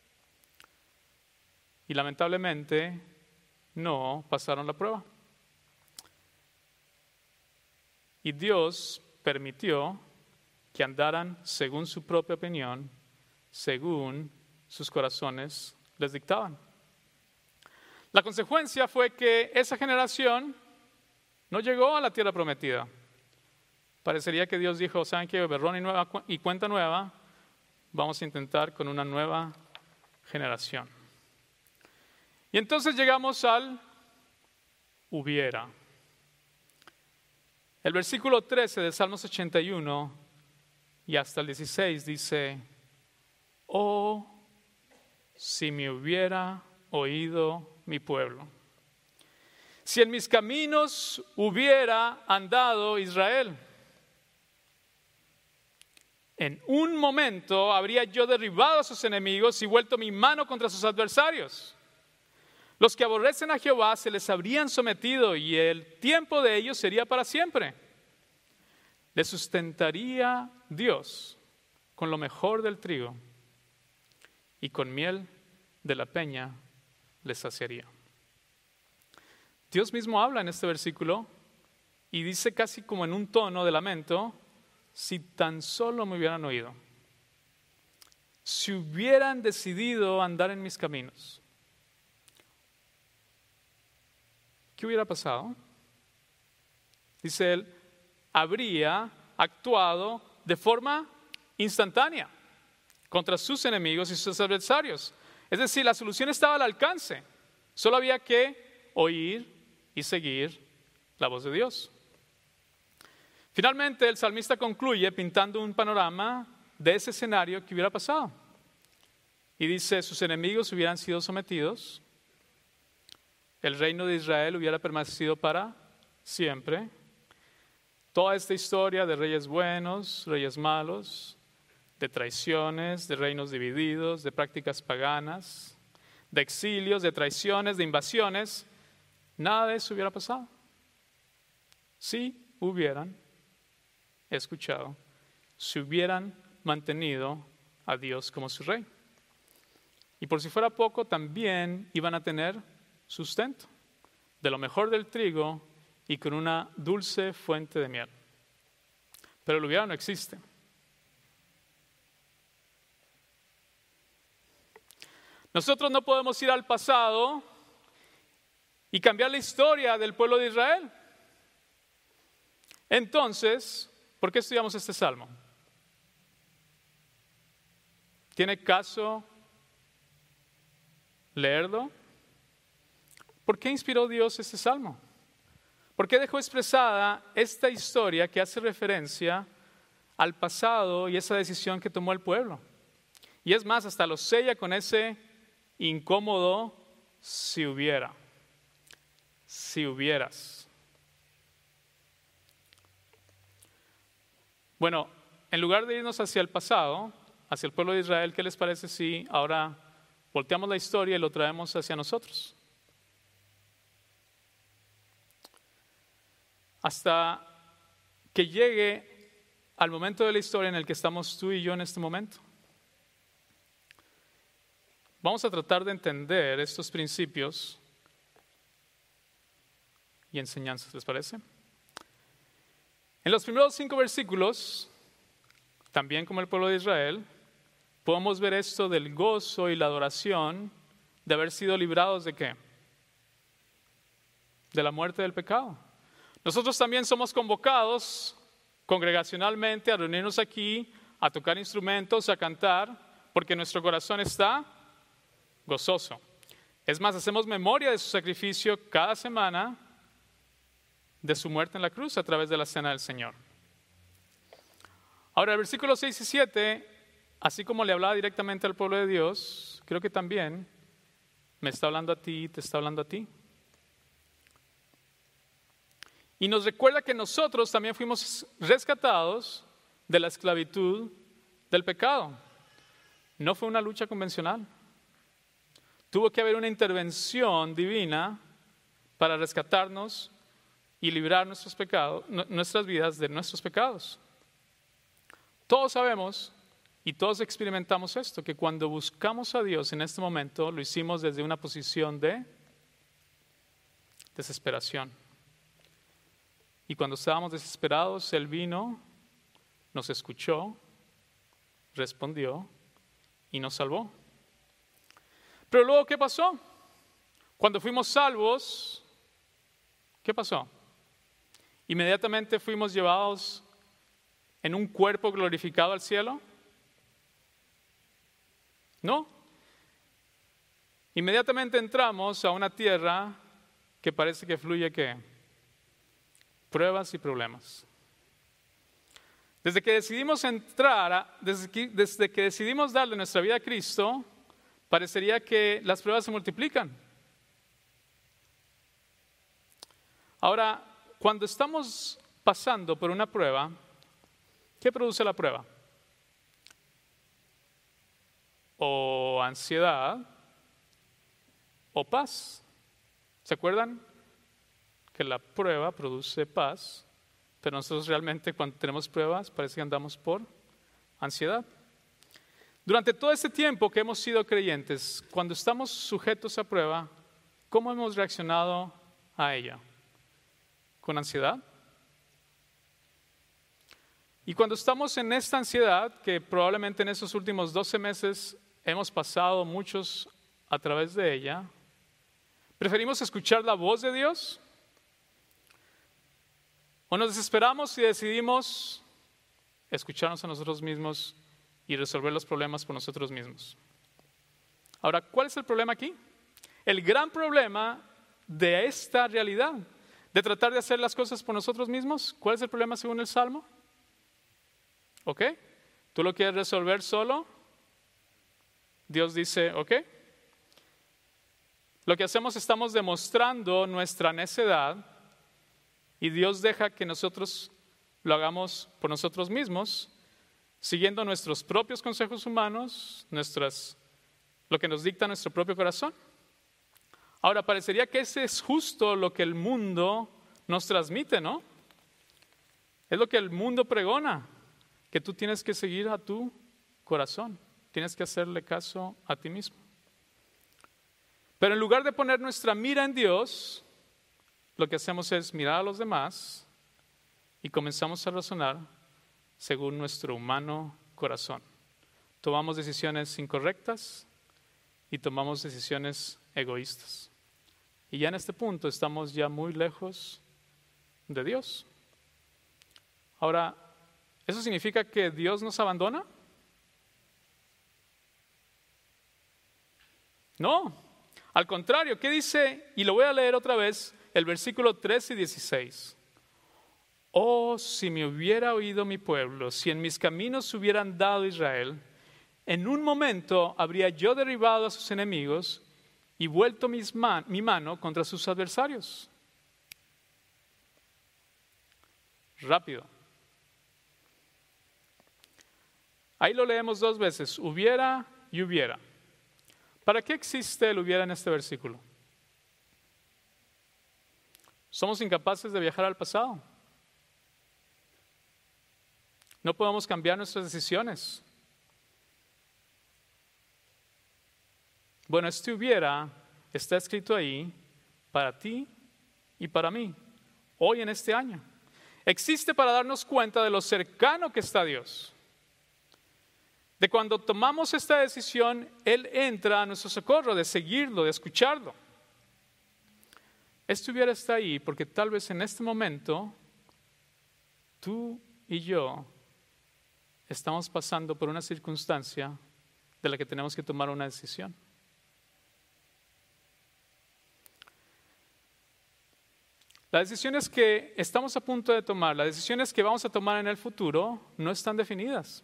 Y lamentablemente no pasaron la prueba. Y Dios permitió que andaran según su propia opinión, según sus corazones les dictaban. La consecuencia fue que esa generación no llegó a la tierra prometida. Parecería que Dios dijo, ¿saben qué? Borrón y cuenta nueva, vamos a intentar con una nueva generación. Y entonces llegamos al hubiera. El versículo 13 de Salmos 81 y hasta el 16 dice, oh, si me hubiera oído mi pueblo, si en mis caminos hubiera andado Israel, en un momento habría yo derribado a sus enemigos y vuelto mi mano contra sus adversarios. Los que aborrecen a Jehová se les habrían sometido y el tiempo de ellos sería para siempre. Les sustentaría Dios con lo mejor del trigo y con miel de la peña les saciaría. Dios mismo habla en este versículo y dice casi como en un tono de lamento, si tan solo me hubieran oído, si hubieran decidido andar en mis caminos, ¿qué hubiera pasado? Dice él, habría actuado de forma instantánea contra sus enemigos y sus adversarios. Es decir, la solución estaba al alcance. Solo había que oír y seguir la voz de Dios. Finalmente, el salmista concluye pintando un panorama de ese escenario que hubiera pasado. Y dice, sus enemigos hubieran sido sometidos, el reino de Israel hubiera permanecido para siempre. Toda esta historia de reyes buenos, reyes malos, de traiciones, de reinos divididos, de prácticas paganas, de exilios, de traiciones, de invasiones, nada de eso hubiera pasado. Si hubieran escuchado, si hubieran mantenido a Dios como su rey. Y por si fuera poco, también iban a tener sustento de lo mejor del trigo y con una dulce fuente de miel. Pero el hubiera no existe. Nosotros no podemos ir al pasado y cambiar la historia del pueblo de Israel. Entonces, ¿por qué estudiamos este salmo? ¿Tiene caso leerlo? ¿Por qué inspiró Dios este salmo? ¿Por qué dejó expresada esta historia que hace referencia al pasado y esa decisión que tomó el pueblo? Y es más, hasta lo sella con ese incómodo si hubiera, si hubieras. Bueno, en lugar de irnos hacia el pasado, hacia el pueblo de Israel, ¿qué les parece si ahora volteamos la historia y lo traemos hacia nosotros? Hasta que llegue al momento de la historia en el que estamos tú y yo en este momento. Vamos a tratar de entender estos principios y enseñanzas, ¿les parece? En los primeros 5 versículos, también como el pueblo de Israel, podemos ver esto del gozo y la adoración de haber sido librados ¿de qué? De la muerte del pecado. Nosotros también somos convocados congregacionalmente a reunirnos aquí, a tocar instrumentos, a cantar, porque nuestro corazón está gozoso. Es más, hacemos memoria de su sacrificio cada semana, de su muerte en la cruz a través de la cena del Señor. Ahora, el versículo 6 y 7, así como le hablaba directamente al pueblo de Dios, creo que también me está hablando a ti y te está hablando a ti. Y nos recuerda que nosotros también fuimos rescatados de la esclavitud del pecado. No fue una lucha convencional. Tuvo que haber una intervención divina para rescatarnos y librar nuestras vidas de nuestros pecados. Todos sabemos y todos experimentamos esto, que cuando buscamos a Dios en este momento, lo hicimos desde una posición de desesperación. Y cuando estábamos desesperados, Él vino, nos escuchó, respondió y nos salvó. Pero luego, ¿qué pasó? Cuando fuimos salvos, ¿qué pasó? Inmediatamente fuimos llevados en un cuerpo glorificado al cielo. No. Inmediatamente entramos a una tierra que parece que fluye ¿qué? Pruebas y problemas. Desde que decidimos desde que decidimos darle nuestra vida a Cristo, parecería que las pruebas se multiplican. Ahora, cuando estamos pasando por una prueba, ¿qué produce la prueba? O ansiedad o paz. ¿Se acuerdan? Que la prueba produce paz, pero nosotros realmente cuando tenemos pruebas parece que andamos por ansiedad. Durante todo este tiempo que hemos sido creyentes, cuando estamos sujetos a prueba, ¿cómo hemos reaccionado a ella? ¿Con ansiedad? Y cuando estamos en esta ansiedad, que probablemente en estos últimos 12 meses hemos pasado muchos a través de ella, ¿preferimos escuchar la voz de Dios? ¿O nos desesperamos y decidimos escucharnos a nosotros mismos y resolver los problemas por nosotros mismos? Ahora, ¿cuál es el problema aquí? El gran problema de esta realidad, de tratar de hacer las cosas por nosotros mismos, ¿cuál es el problema según el Salmo? ¿Ok? ¿Tú lo quieres resolver solo? Dios dice, ¿ok? Lo que hacemos, estamos demostrando nuestra necedad y Dios deja que nosotros lo hagamos por nosotros mismos, siguiendo nuestros propios consejos humanos, lo que nos dicta nuestro propio corazón. Ahora, parecería que ese es justo lo que el mundo nos transmite, ¿no? Es lo que el mundo pregona, que tú tienes que seguir a tu corazón, tienes que hacerle caso a ti mismo. Pero en lugar de poner nuestra mira en Dios, lo que hacemos es mirar a los demás y comenzamos a razonar según nuestro humano corazón. Tomamos decisiones incorrectas y tomamos decisiones egoístas. Y ya en este punto estamos ya muy lejos de Dios. Ahora, ¿eso significa que Dios nos abandona? No. Al contrario, ¿qué dice? Y lo voy a leer otra vez, el versículo 13 y 16. Oh, si me hubiera oído mi pueblo, si en mis caminos hubiera andado Israel, en un momento habría yo derribado a sus enemigos y vuelto mi mano contra sus adversarios. Rápido. Ahí lo leemos dos veces, hubiera y hubiera. ¿Para qué existe el hubiera en este versículo? Somos incapaces de viajar al pasado. No podemos cambiar nuestras decisiones. Bueno, este hubiera está escrito ahí para ti y para mí, hoy en este año. Existe para darnos cuenta de lo cercano que está Dios. De cuando tomamos esta decisión, Él entra a nuestro socorro, de seguirlo, de escucharlo. Este hubiera está ahí porque tal vez en este momento tú y yo estamos pasando por una circunstancia de la que tenemos que tomar una decisión. Las decisiones que estamos a punto de tomar, las decisiones que vamos a tomar en el futuro, no están definidas.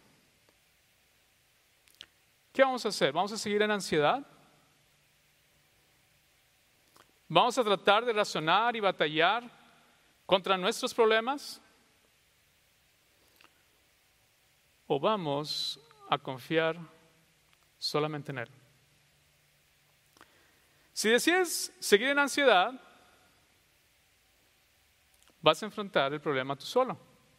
¿Qué vamos a hacer? ¿Vamos a seguir en ansiedad? ¿Vamos a tratar de razonar y batallar contra nuestros problemas? ¿O vamos a confiar solamente en Él? Si decides seguir en ansiedad, vas a enfrentar el problema tú solo.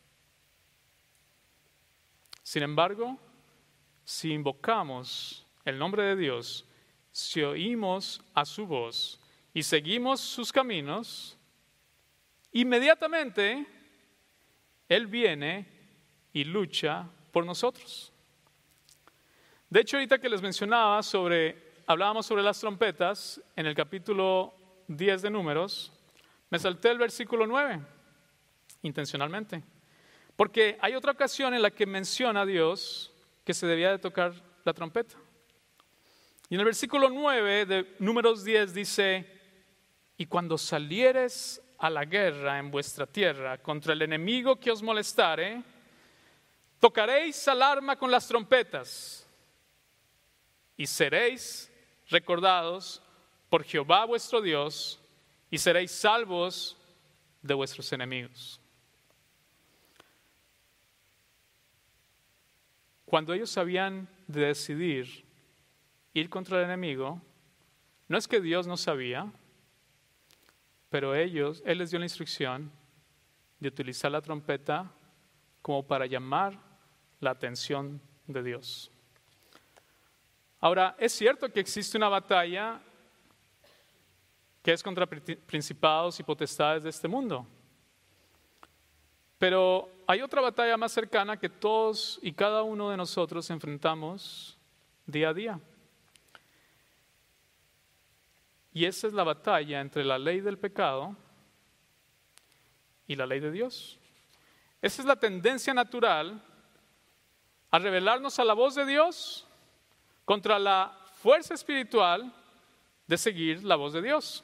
Sin embargo, si invocamos el nombre de Dios, si oímos a su voz y seguimos sus caminos, inmediatamente Él viene y lucha por nosotros. De hecho, ahorita que les mencionaba hablábamos sobre las trompetas en el capítulo 10 de Números, me salté el versículo 9, intencionalmente, porque hay otra ocasión en la que menciona a Dios que se debía de tocar la trompeta. Y en el versículo 9 de Números 10 dice: y cuando salieres a la guerra en vuestra tierra contra el enemigo que os molestare, tocaréis alarma con las trompetas y seréis recordados por Jehová vuestro Dios y seréis salvos de vuestros enemigos. Cuando ellos habían de decidir ir contra el enemigo, no es que Dios no sabía, pero Él les dio la instrucción de utilizar la trompeta como para llamar la atención de Dios. Ahora, es cierto que existe una batalla que es contra principados y potestades de este mundo, pero hay otra batalla más cercana que todos y cada uno de nosotros enfrentamos día a día. Y esa es la batalla entre la ley del pecado y la ley de Dios. Esa es la tendencia natural a rebelarnos a la voz de Dios contra la fuerza espiritual de seguir la voz de Dios.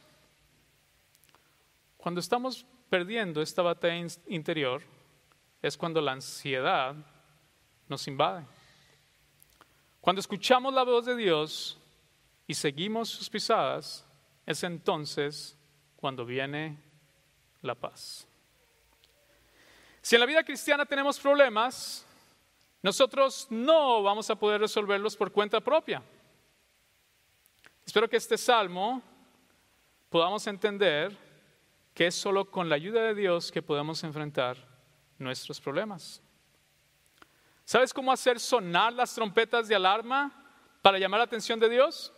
Cuando estamos perdiendo esta batalla interior, es cuando la ansiedad nos invade. Cuando escuchamos la voz de Dios y seguimos sus pisadas, es entonces cuando viene la paz. Si en la vida cristiana tenemos problemas, nosotros no vamos a poder resolverlos por cuenta propia. Espero que este salmo podamos entender que es solo con la ayuda de Dios que podemos enfrentar nuestros problemas. ¿Sabes cómo hacer sonar las trompetas de alarma para llamar la atención de Dios?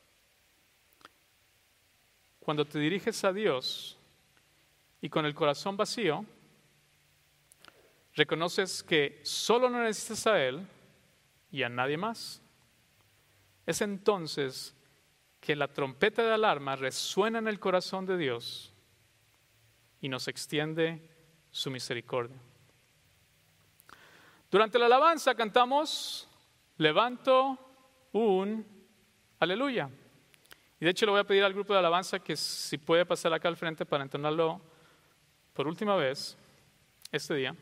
Cuando te diriges a Dios y con el corazón vacío, reconoces que solo no necesitas a Él y a nadie más. Es entonces que la trompeta de alarma resuena en el corazón de Dios y nos extiende su misericordia. Durante la alabanza cantamos: levanto un aleluya. Y de hecho le voy a pedir al grupo de alabanza que si puede pasar acá al frente para entonarlo por última vez este día.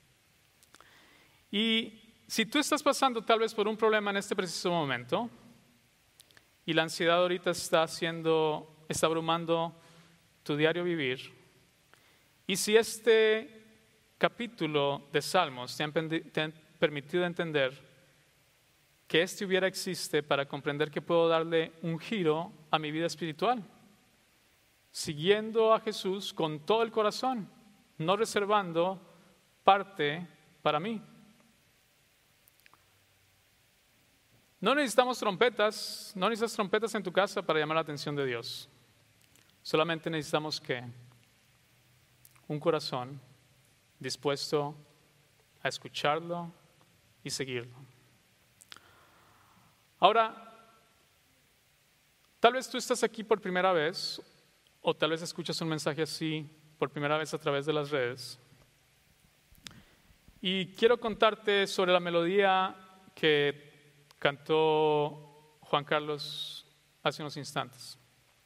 Y si tú estás pasando tal vez por un problema en este preciso momento y la ansiedad ahorita está abrumando tu diario vivir, y si este capítulo de Salmos te han permitido entender que existe para comprender que puedo darle un giro a mi vida espiritual, siguiendo a Jesús con todo el corazón, no reservando parte para mí. No necesitas trompetas en tu casa para llamar la atención de Dios. Solamente necesitamos un corazón dispuesto a escucharlo y seguirlo. Ahora, tal vez tú estás aquí por primera vez, o tal vez escuchas un mensaje así por primera vez a través de las redes. Y quiero contarte sobre la melodía que cantó Juan Carlos hace unos instantes.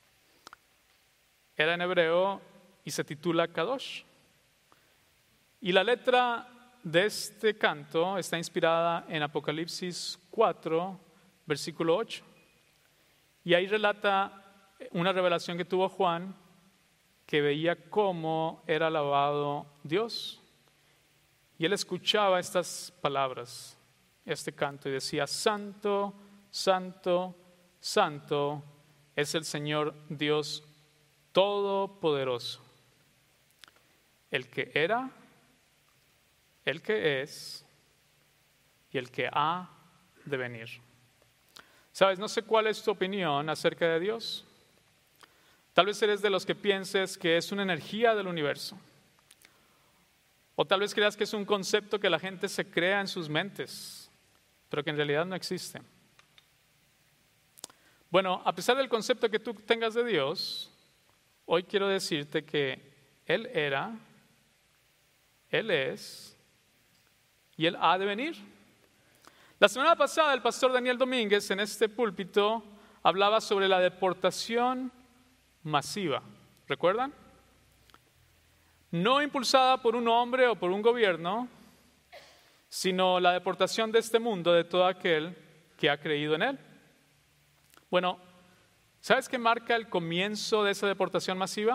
Era en hebreo y se titula Kadosh. Y la letra de este canto está inspirada en Apocalipsis 4, versículo 8. Y ahí relata una revelación que tuvo Juan, que veía cómo era alabado Dios. Y él escuchaba estas palabras, este canto, y decía: Santo, Santo, Santo es el Señor Dios Todopoderoso, el que era, el que es y el que ha de venir. Sabes, no sé cuál es tu opinión acerca de Dios. Tal vez eres de los que pienses que es una energía del universo. O tal vez creas que es un concepto que la gente se crea en sus mentes, pero que en realidad no existe. Bueno, a pesar del concepto que tú tengas de Dios, hoy quiero decirte que Él era, Él es y Él ha de venir. La semana pasada el pastor Daniel Domínguez en este púlpito hablaba sobre la deportación masiva. ¿Recuerdan? No impulsada por un hombre o por un gobierno, sino la deportación de este mundo de todo aquel que ha creído en Él. Bueno, ¿sabes qué marca el comienzo de esa deportación masiva?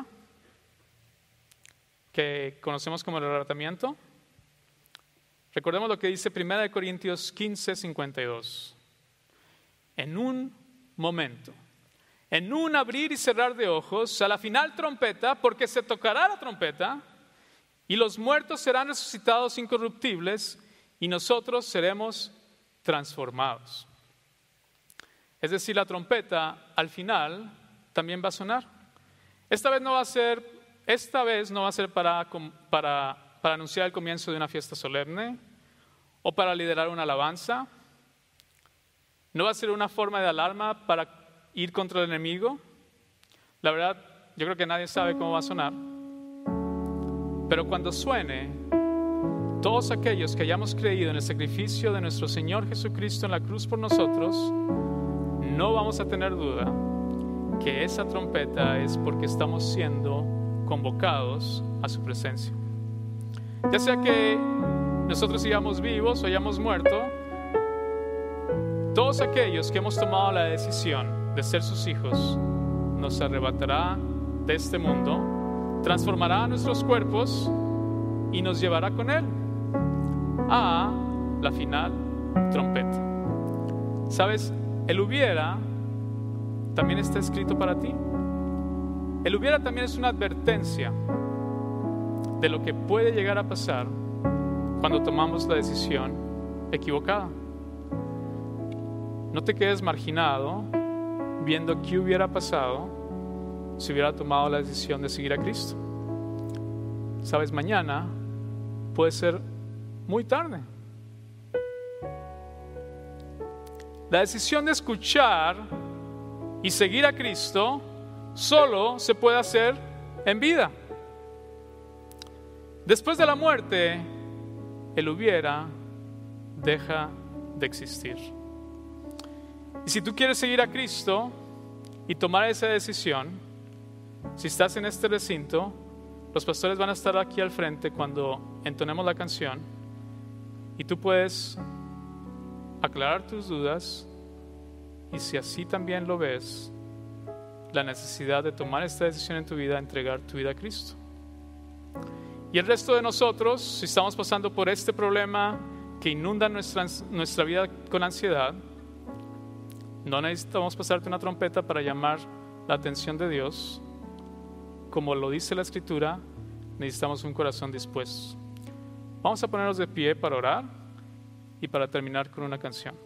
Que conocemos como el arrebatamiento. Recordemos lo que dice 1 Corintios 15:52. En un momento, en un abrir y cerrar de ojos, a la final trompeta, porque se tocará la trompeta, y los muertos serán resucitados incorruptibles, y nosotros seremos transformados. Es decir, la trompeta al final también va a sonar. Esta vez no va a ser para anunciar el comienzo de una fiesta solemne o para liderar una alabanza. No va a ser una forma de alarma para ir contra el enemigo. La verdad, yo creo que nadie sabe cómo va a sonar. Pero cuando suene, todos aquellos que hayamos creído en el sacrificio de nuestro Señor Jesucristo en la cruz por nosotros, no vamos a tener duda que esa trompeta es porque estamos siendo convocados a su presencia. Ya sea que nosotros sigamos vivos o hayamos muerto, todos aquellos que hemos tomado la decisión de ser sus hijos, nos arrebatará de este mundo, transformará nuestros cuerpos y nos llevará con Él a la final trompeta. ¿Sabes? El hubiera también está escrito para ti. El hubiera también es una advertencia de lo que puede llegar a pasar cuando tomamos la decisión equivocada. No te quedes marginado viendo qué hubiera pasado si hubiera tomado la decisión de seguir a Cristo. Sabes, mañana puede ser muy tarde. La decisión de escuchar y seguir a Cristo solo se puede hacer en vida. Después de la muerte, el hubiera deja de existir. Y si tú quieres seguir a Cristo y tomar esa decisión, si estás en este recinto, los pastores van a estar aquí al frente cuando entonemos la canción y tú puedes aclarar tus dudas y, si así también lo ves, la necesidad de tomar esta decisión en tu vida, entregar tu vida a Cristo. Y el resto de nosotros, si estamos pasando por este problema que inunda nuestra vida con ansiedad, no necesitamos pasarte una trompeta para llamar la atención de Dios. Como lo dice la Escritura, necesitamos un corazón dispuesto. Vamos a ponernos de pie para orar y para terminar con una canción.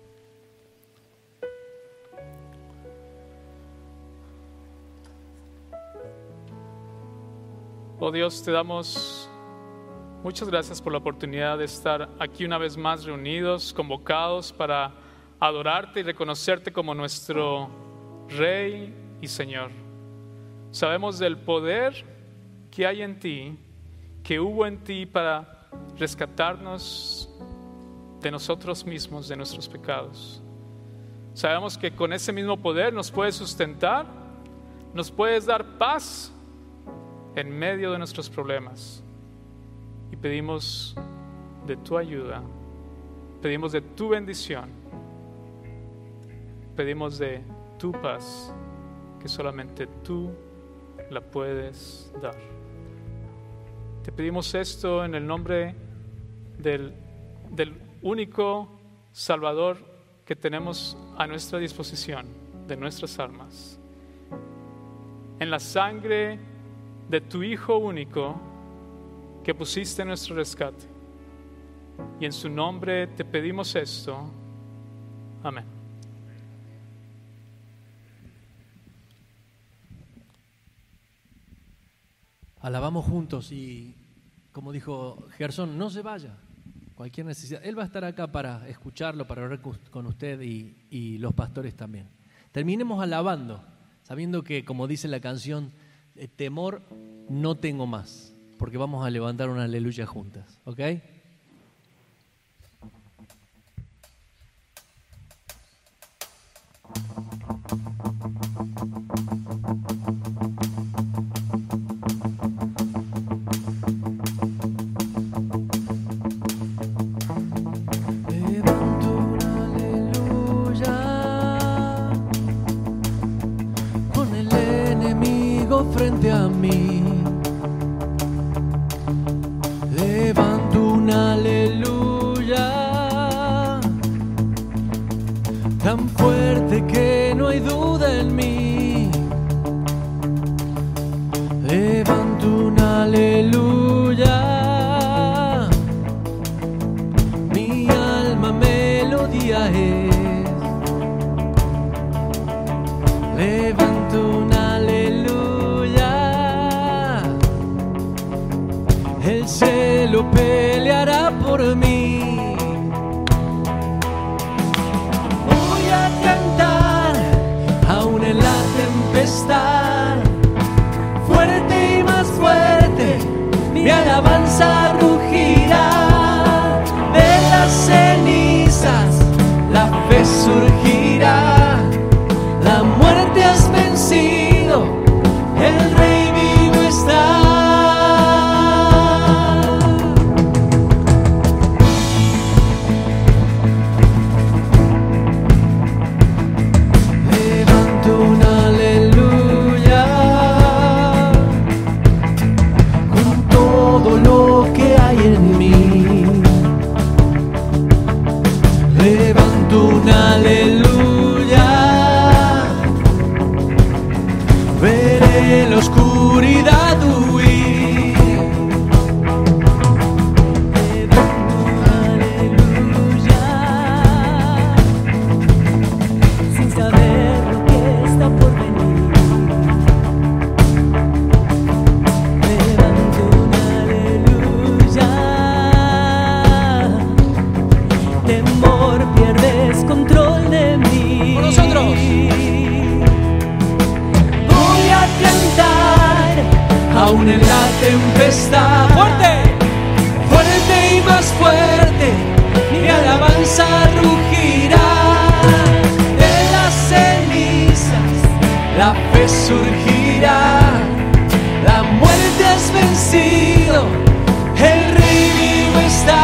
Oh Dios, te damos muchas gracias por la oportunidad de estar aquí una vez más reunidos, convocados para adorarte y reconocerte como nuestro Rey y Señor. Sabemos del poder que hay en ti, que hubo en ti para rescatarnos de nosotros mismos, de nuestros pecados. Sabemos que con ese mismo poder nos puedes sustentar, nos puedes dar paz en medio de nuestros problemas. Y pedimos de tu ayuda, pedimos de tu bendición, pedimos de tu paz que solamente tú la puedes dar. Te pedimos esto en el nombre del único Salvador que tenemos a nuestra disposición, de nuestras almas. En la sangre de tu Hijo único que pusiste en nuestro rescate. Y en su nombre te pedimos esto. Amén. Alabamos juntos y, como dijo Gerson, no se vaya. Cualquier necesidad. Él va a estar acá para escucharlo, para orar con usted y los pastores también. Terminemos alabando, sabiendo que, como dice la canción, temor no tengo más, porque vamos a levantar una aleluya juntas. ¿Ok? Frente a mí, levanto una aleluya tan fuerte que no hay duda en mí. Levanto una aleluya, mi alma melodía es. Levanto una aleluya, el cielo peleará por mí. Voy a cantar aún en la tempestad, fuerte y más fuerte, mi alabanza rugirá. De las cenizas la fe surgirá, la muerte has vencido, el Rey vivo está. Levanto una aleluya, veré la oscuridad huir. Levanto una aleluya, sin saber lo que está por venir. Levanto una aleluya, temor, pierdes control de mí. Con nosotros. Voy a cantar aún en la tempestad, ¡Fuerte! fuerte y más fuerte, mi alabanza rugirá. De las cenizas la fe surgirá, la muerte has vencido, el Rey vivo está.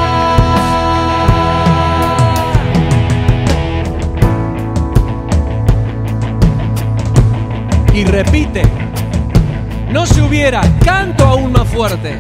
Y repite, no se hubiera, canto aún más fuerte.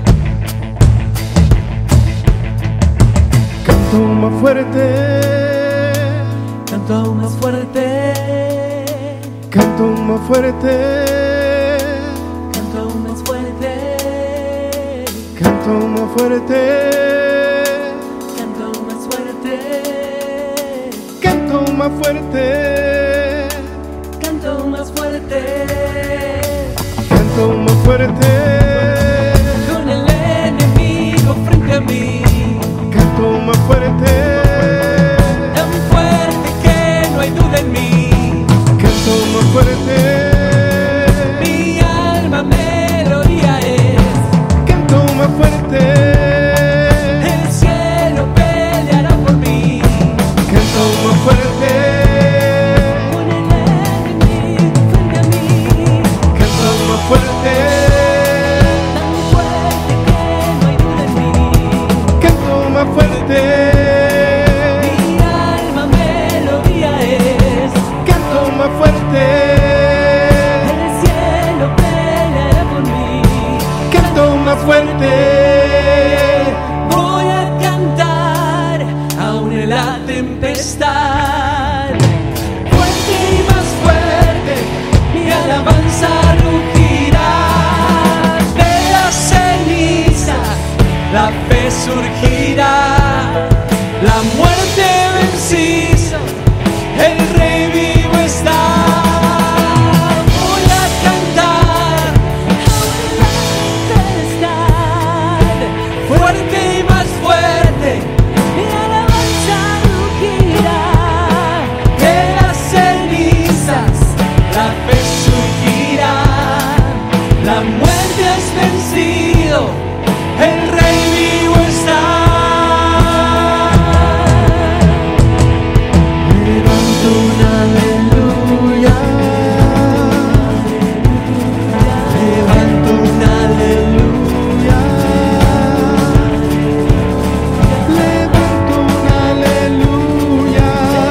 Canto más fuerte, Canto aún más fuerte, canto más fuerte, canto aún más fuerte, canto más fuerte, canto aún más fuerte, canto más fuerte, canto aún más fuerte, canto más fuerte, con el enemigo frente a mí, canto más fuerte, tan fuerte que no hay duda en mí. canto más fuerte, Mi alma melodía es, canto más fuerte, el cielo peleará por mí. canto más fuerte, Con el enemigo frente a mí, canto más fuerte, fuerte. Voy a cantar aún en la tempestad. Fuerte y más fuerte, mi alabanza rugirá. De las cenizas la fe surgirá. La muerte vencido, el Rey vivo está. Voy a cantar fuerte y más fuerte, mi alabanza rugirá. De las cenizas la fe surgirá. La muerte has vencido, el Rey vivo está. Levanto un aleluya. Levanto un aleluya. Levanto un aleluya.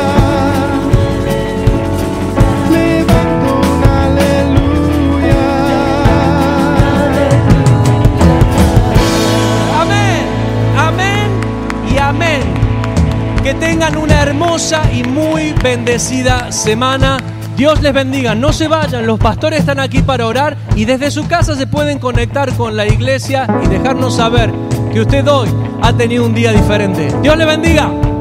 Levanto un aleluya. Amén, amén y amén. Que tengan una hermosa y muy bendecida semana. Dios les bendiga. No se vayan, los pastores están aquí para orar y desde su casa se pueden conectar con la iglesia y dejarnos saber que usted hoy ha tenido un día diferente. Dios les bendiga.